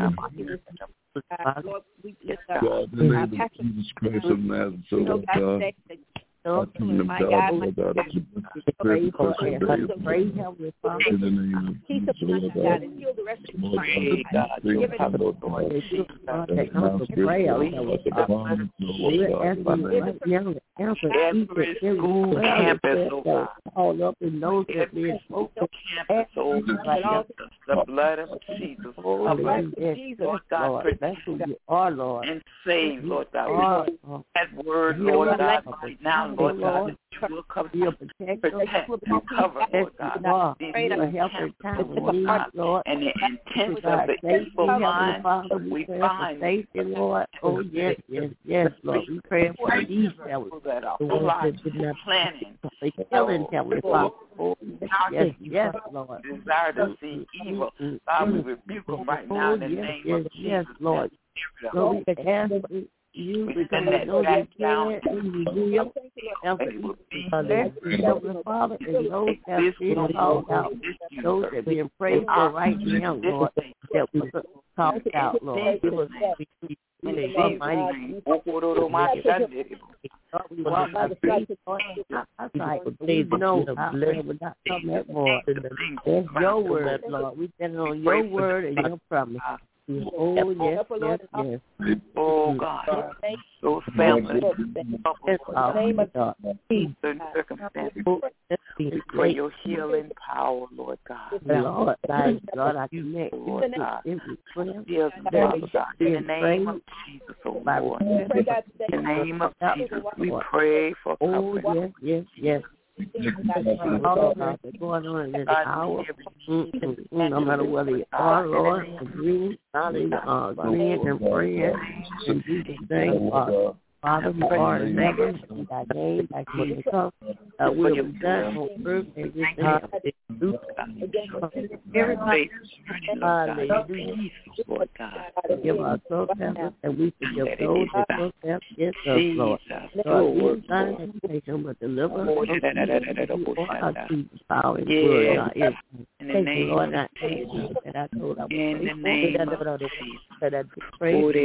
in the name of Jesus Christ of Nazareth, so Lord God, Lord, my God, my God, pray for us. Pray, Heavenly Father. In the name of Jesus, Lord God. Heal the rest of the Pray, God. Give it to the Lord. That comes to prayer, Lord God. We're asking right now to answer each and every prayer that's all up in those that we're supposed to campus, right now. The blood of Jesus. Lord God, that's who you are, Lord. And save, Lord God. That word, Lord God, right now, Lord God, you will cover, protect, and cover, Lord God. These campus, Lord God, and the intents of the evil mind, we find safety, Lord. Oh, yes, yes, yes, Lord. We pray for these that was the ones that did not planning. They killing Heavenly Father. Oh, yes, yes, Lord. Desire to see evil. God, we rebuke them right now in the name of Jesus. Yes, Lord. So we ask you we because send we that know back you down. can, we will. Heavenly Father, and those that are being called out, those that are being prayed for right now, Lord, that we called out, Lord. Give us in the Almighty name. We walk by the faith, Lord. That's right. We know our blood will not come that more. That's your word, Lord. We stand on your word and your promise. Oh, yes, yes, yes. Oh, God. Those families. Yes, oh, God. Certain circumstances. We pray your healing power, Lord God. Lord, thank God, I connect Lord God. every prayer. Heal them, Father God. In the name of Jesus, oh Lord. In the name of Jesus, we pray for covering. Oh, yes, yes, yes. All of that's going on in this hour, no matter whether you are, Lord, agreeing, not uh, agreeing and praying, in Jesus' name, Father. Father, you are in heaven, in thy name, thy kingdom come, thy will be done on earth as it is in heaven. Everybody, hallelujah. Lord God. Forgive our trespasses, and we forgive those that trespass against us, Lord. Lord, we are not in temptation, but deliver us from our Jesus, power, and glory, our ears. Thank you, Lord, that that I told I would pray. In the name of Jesus. That I pray for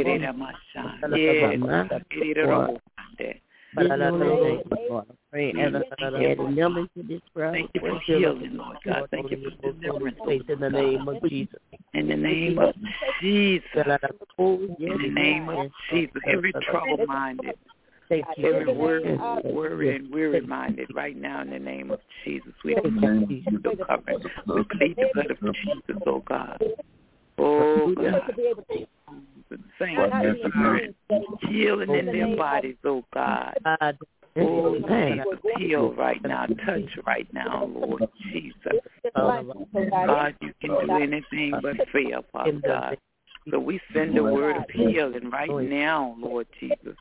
Pray as I add a number to this prayer. Thank you for healing, Lord God. Thank you for deliverance. In the name of Jesus. In the name of Jesus. In the name of Jesus. Every trouble-minded, every worry, worry and weary-minded, right now in the name of Jesus, we plead the covering. We plead the blood of Jesus, oh God. Oh God. The saints, healing in their bodies, oh God. Oh, Jesus, heal right now, touch right now, Lord Jesus. God, you can do anything but fail, Father God. So we send the word of healing right now, Lord Jesus.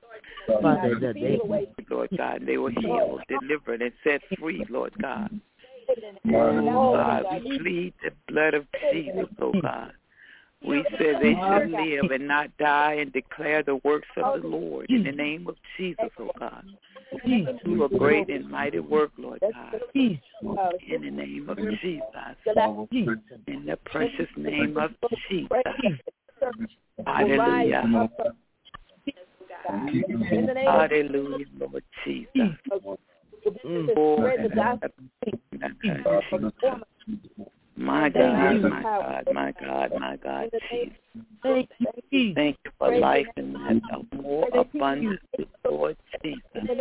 Lord God, they were healed, delivered, and set free, Lord God. Oh, God, we plead the blood of Jesus, oh God. We said they should live and not die and declare the works of the Lord in the name of Jesus, oh God. Do a great and mighty work, Lord God, in the name of Jesus, in the precious name of Jesus. Hallelujah. Hallelujah, Lord Jesus. Oh, my God, my God, my God, my God, Jesus. Thank you, Thank you for life and more abundance, Lord Jesus.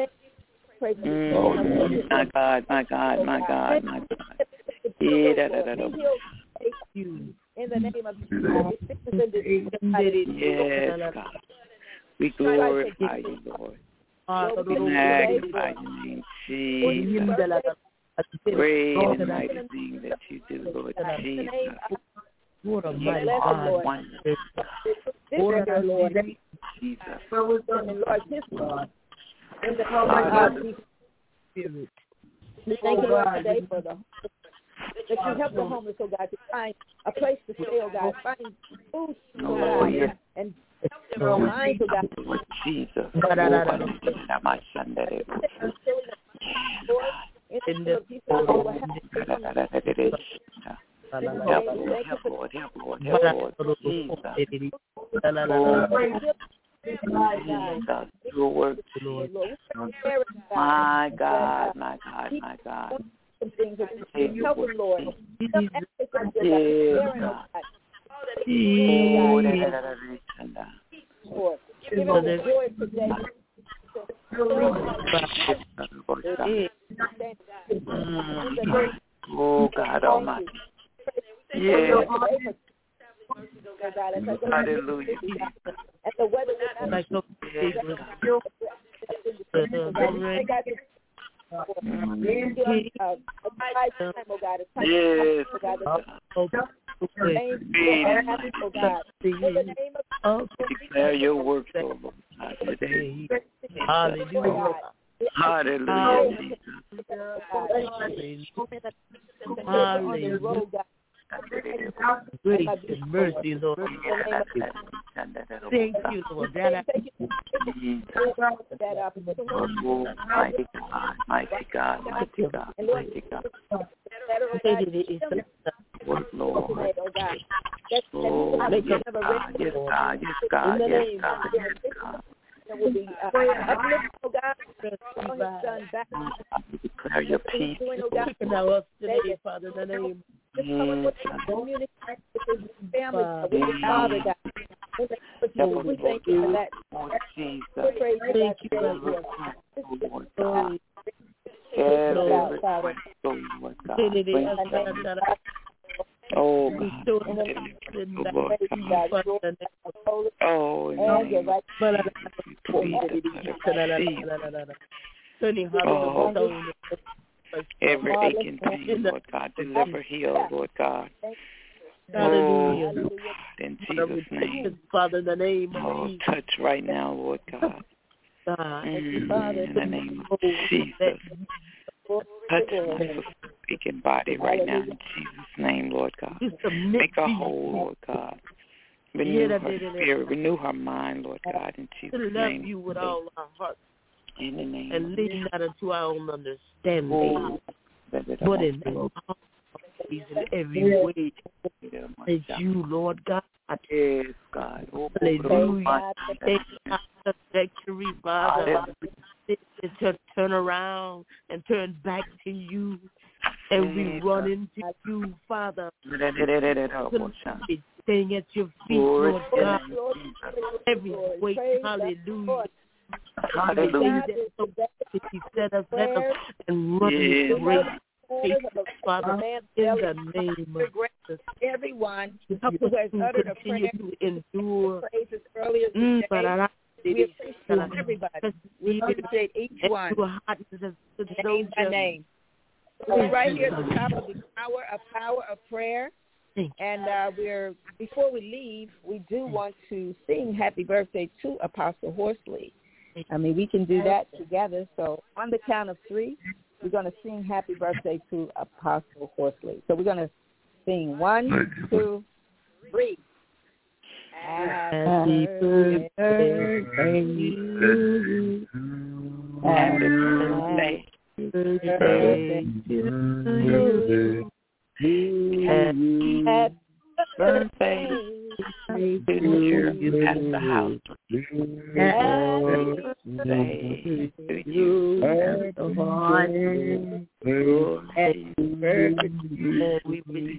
Mm, my God, my God, my God, my God. Yeah, da, da, da, da. In the name of Jesus. Yes, God. We glorify you, Lord. We magnify your name, Jesus. Great and mighty thing that you do, Lord Jesus. What a mighty God. Wonderful. Lord Jesus. In the name of Jesus. We thank you, Lord, today for the that you help the homeless, oh God, to find a place to stay, oh God, find food, oh God, oh, yeah. and their minds, oh God. Lord Jesus. In the help, Lord, help, Lord, help, Lord, help, Lord, Jesus. Oh, Jesus, do a work, My God, my God, my God. Some things that you help him, Lord. Some emphasis, God. Yes, God. Oh, da, da, da, da, da. Lord, give him the joy today. Oh, God Almighty. Yes. Hallelujah. And the weather will not be yes. Declare your work, Lord. Today. Hallelujah. Hallelujah. Hallelujah. Grace and mercy, Lord. Thank you, Lord. That oh, mighty God, mighty God, mighty God, mighty God. Work, Lord. Oh, yes, God, yes, God, yes, God, yes, God, yes, God. There will be uh, uplift, oh God, all his son back. Declare your peace. Now up today, Father, in the name. With his community, with his family, with his father, God. We thank you for that. Oh, Jesus. Thank you, Lord God. Every request, Lord God. Oh, God. Oh, in oh, every aching pain, Lord God, deliver, heal, Lord God. Oh, God, in Jesus' name. Father, in the name oh, touch right now, Lord God. Mm, in the name of Jesus. Touch my speaking body right now in Jesus' name, Lord God. Make her whole, Lord God. Renew her spirit, renew her mind, Lord God, in Jesus' name. Love you with all our hearts. In the name and lean not unto our own understanding, but in all ways and every way that you, Lord God. Yes, God. Hallelujah. Take out the victory, Father. To turn around and turn back to you, and we run into you, Father. Staying at your feet, Lord God. Every weight, hallelujah. Hallelujah. He set us down and run with great faith, Father, in the name of Jesus. Everyone who has uttered a prayer to endure. Praises earlier Mm, today. We appreciate everybody. We appreciate each one, name by name. We're right here at the top of the hour, a power of prayer. And uh, we're before we leave, we do want to sing happy birthday to Apostle Horsley. I mean, we can do that together. So on the count of three, we're going to sing happy birthday to Apostle Horsley. So we're going to sing one, two, three. Happy birthday to you. Happy birthday. Birthday to you. Happy birthday to you at the house. Happy birthday to you. Happy birthday. We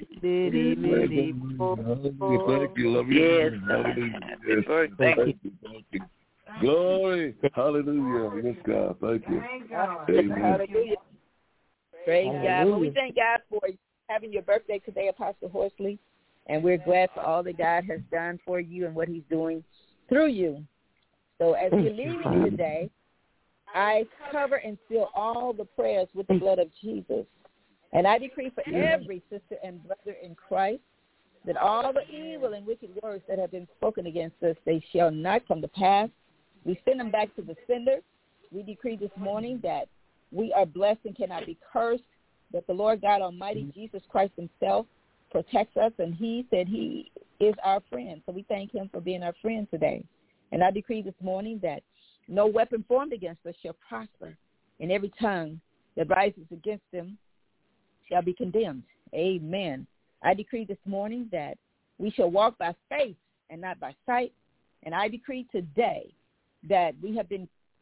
thank you, love you. Yes, happy birthday. Glory. Hallelujah. Yes, God. Thank you. Amen. Hallelujah. Praise God. Well, we thank God for having your birthday today, Apostle Horsley. And we're glad for all that God has done for you and what he's doing through you. So as you're leaving today, I cover and seal all the prayers with the blood of Jesus. And I decree for every sister and brother in Christ that all the evil and wicked words that have been spoken against us, they shall not come to pass. We send them back to the sender. We decree this morning that we are blessed and cannot be cursed, that the Lord God Almighty, Jesus Christ himself, protects us, and he said he is our friend. So we thank him for being our friend today. And I decree this morning that no weapon formed against us shall prosper, and every tongue that rises against them shall be condemned. Amen. I decree this morning that we shall walk by faith and not by sight. And I decree today that we have been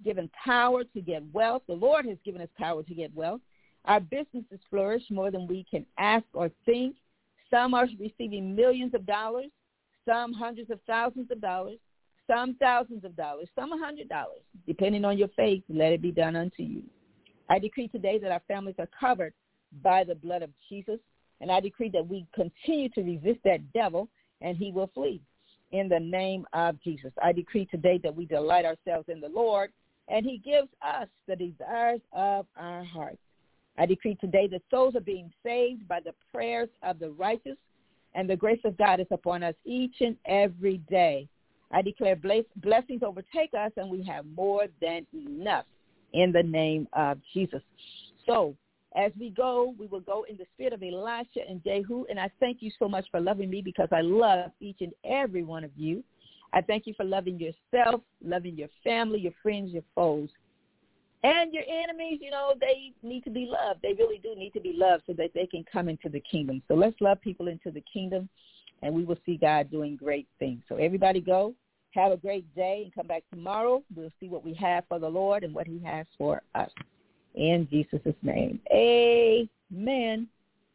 given power to get wealth. The Lord has given us power to get wealth. Our businesses flourish more than we can ask or think. Some are receiving millions of dollars, some hundreds of thousands of dollars, some thousands of dollars, some a hundred dollars. Depending on your faith, let it be done unto you. I decree today that our families are covered by the blood of Jesus, and I decree that we continue to resist that devil, and he will flee. In the name of Jesus, I decree today that we delight ourselves in the Lord, and he gives us the desires of our hearts. I decree today that souls are being saved by the prayers of the righteous, and the grace of God is upon us each and every day. I declare blessings overtake us, and we have more than enough in the name of Jesus. So as we go, we will go in the spirit of Elisha and Jehu, and I thank you so much for loving me because I love each and every one of you. I thank you for loving yourself, loving your family, your friends, your foes. And your enemies, you know, they need to be loved. They really do need to be loved so that they can come into the kingdom. So let's love people into the kingdom, and we will see God doing great things. So everybody go. Have a great day and come back tomorrow. We'll see what we have for the Lord and what he has for us. In Jesus' name, amen.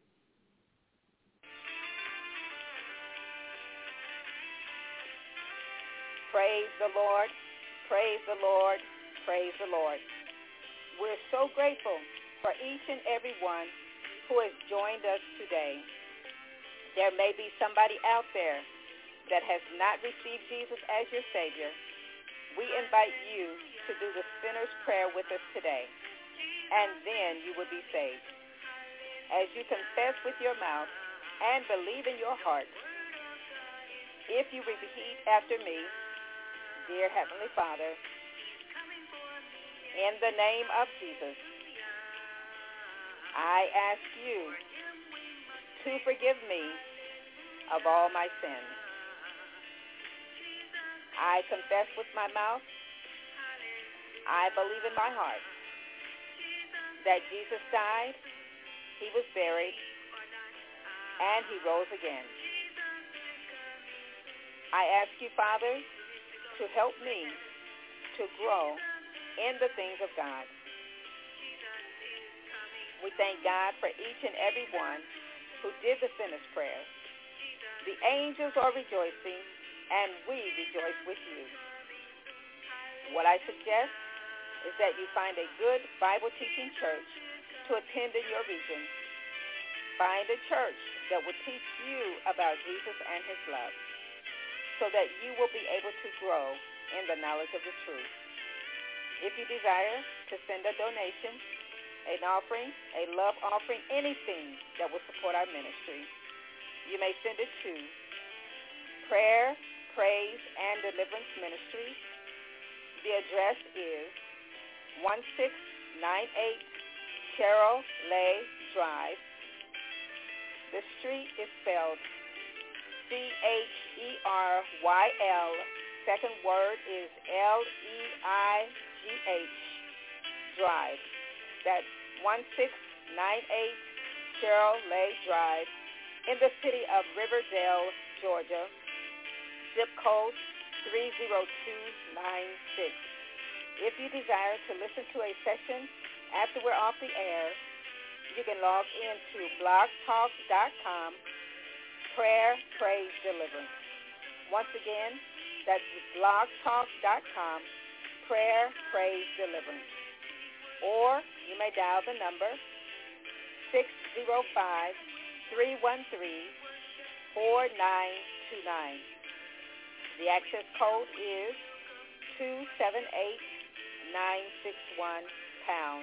Praise the Lord. Praise the Lord. Praise the Lord. We're so grateful for each and every one who has joined us today. There may be somebody out there that has not received Jesus as your Savior. We invite you to do the sinner's prayer with us today, and then you will be saved. As you confess with your mouth and believe in your heart, if you repeat after me, dear Heavenly Father, in the name of Jesus, I ask you to forgive me of all my sins. I confess with my mouth, I believe in my heart that Jesus died, he was buried, and he rose again. I ask you, Father, to help me to grow in the things of God. We thank God for each and every one who did the sinner's prayer. The angels are rejoicing, and we rejoice with you. What I suggest is that you find a good Bible-teaching church to attend in your region. Find a church that will teach you about Jesus and his love so that you will be able to grow in the knowledge of the truth. If you desire to send a donation, an offering, a love offering, anything that will support our ministry, you may send it to Prayer, Praise, and Deliverance Ministries. The address is one six nine eight Carol Lay Drive. The street is spelled C H E R Y L. Second word is L E I G H Drive. That's one six nine eight Carol Lay Drive in the city of Riverdale, Georgia. Zip code three zero two nine six. If you desire to listen to a session after we're off the air, you can log into blog talk dot com, Prayer, Praise, Deliverance. Once again, that's blog talk dot com, Prayer, Praise, Deliverance. Or you may dial the number six zero five, three one three, four nine two nine. The access code is two seven eight, nine six one, pound.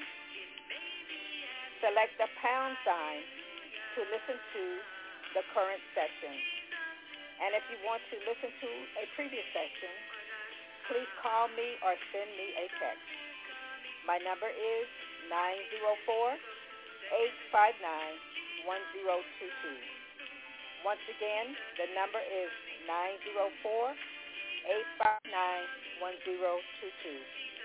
Select the pound sign to listen to the current session. And if you want to listen to a previous session, please call me or send me a text. My number is nine zero four, eight five nine, one zero two two. Once again, the number is nine zero four, eight five nine, one zero two two.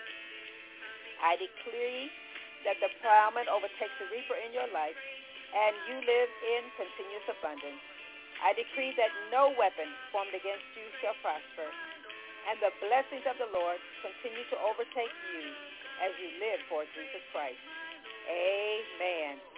I decree that the plowman overtakes the reaper in your life, and you live in continuous abundance. I decree that no weapon formed against you shall prosper, and the blessings of the Lord continue to overtake you as you live for Jesus Christ. Amen.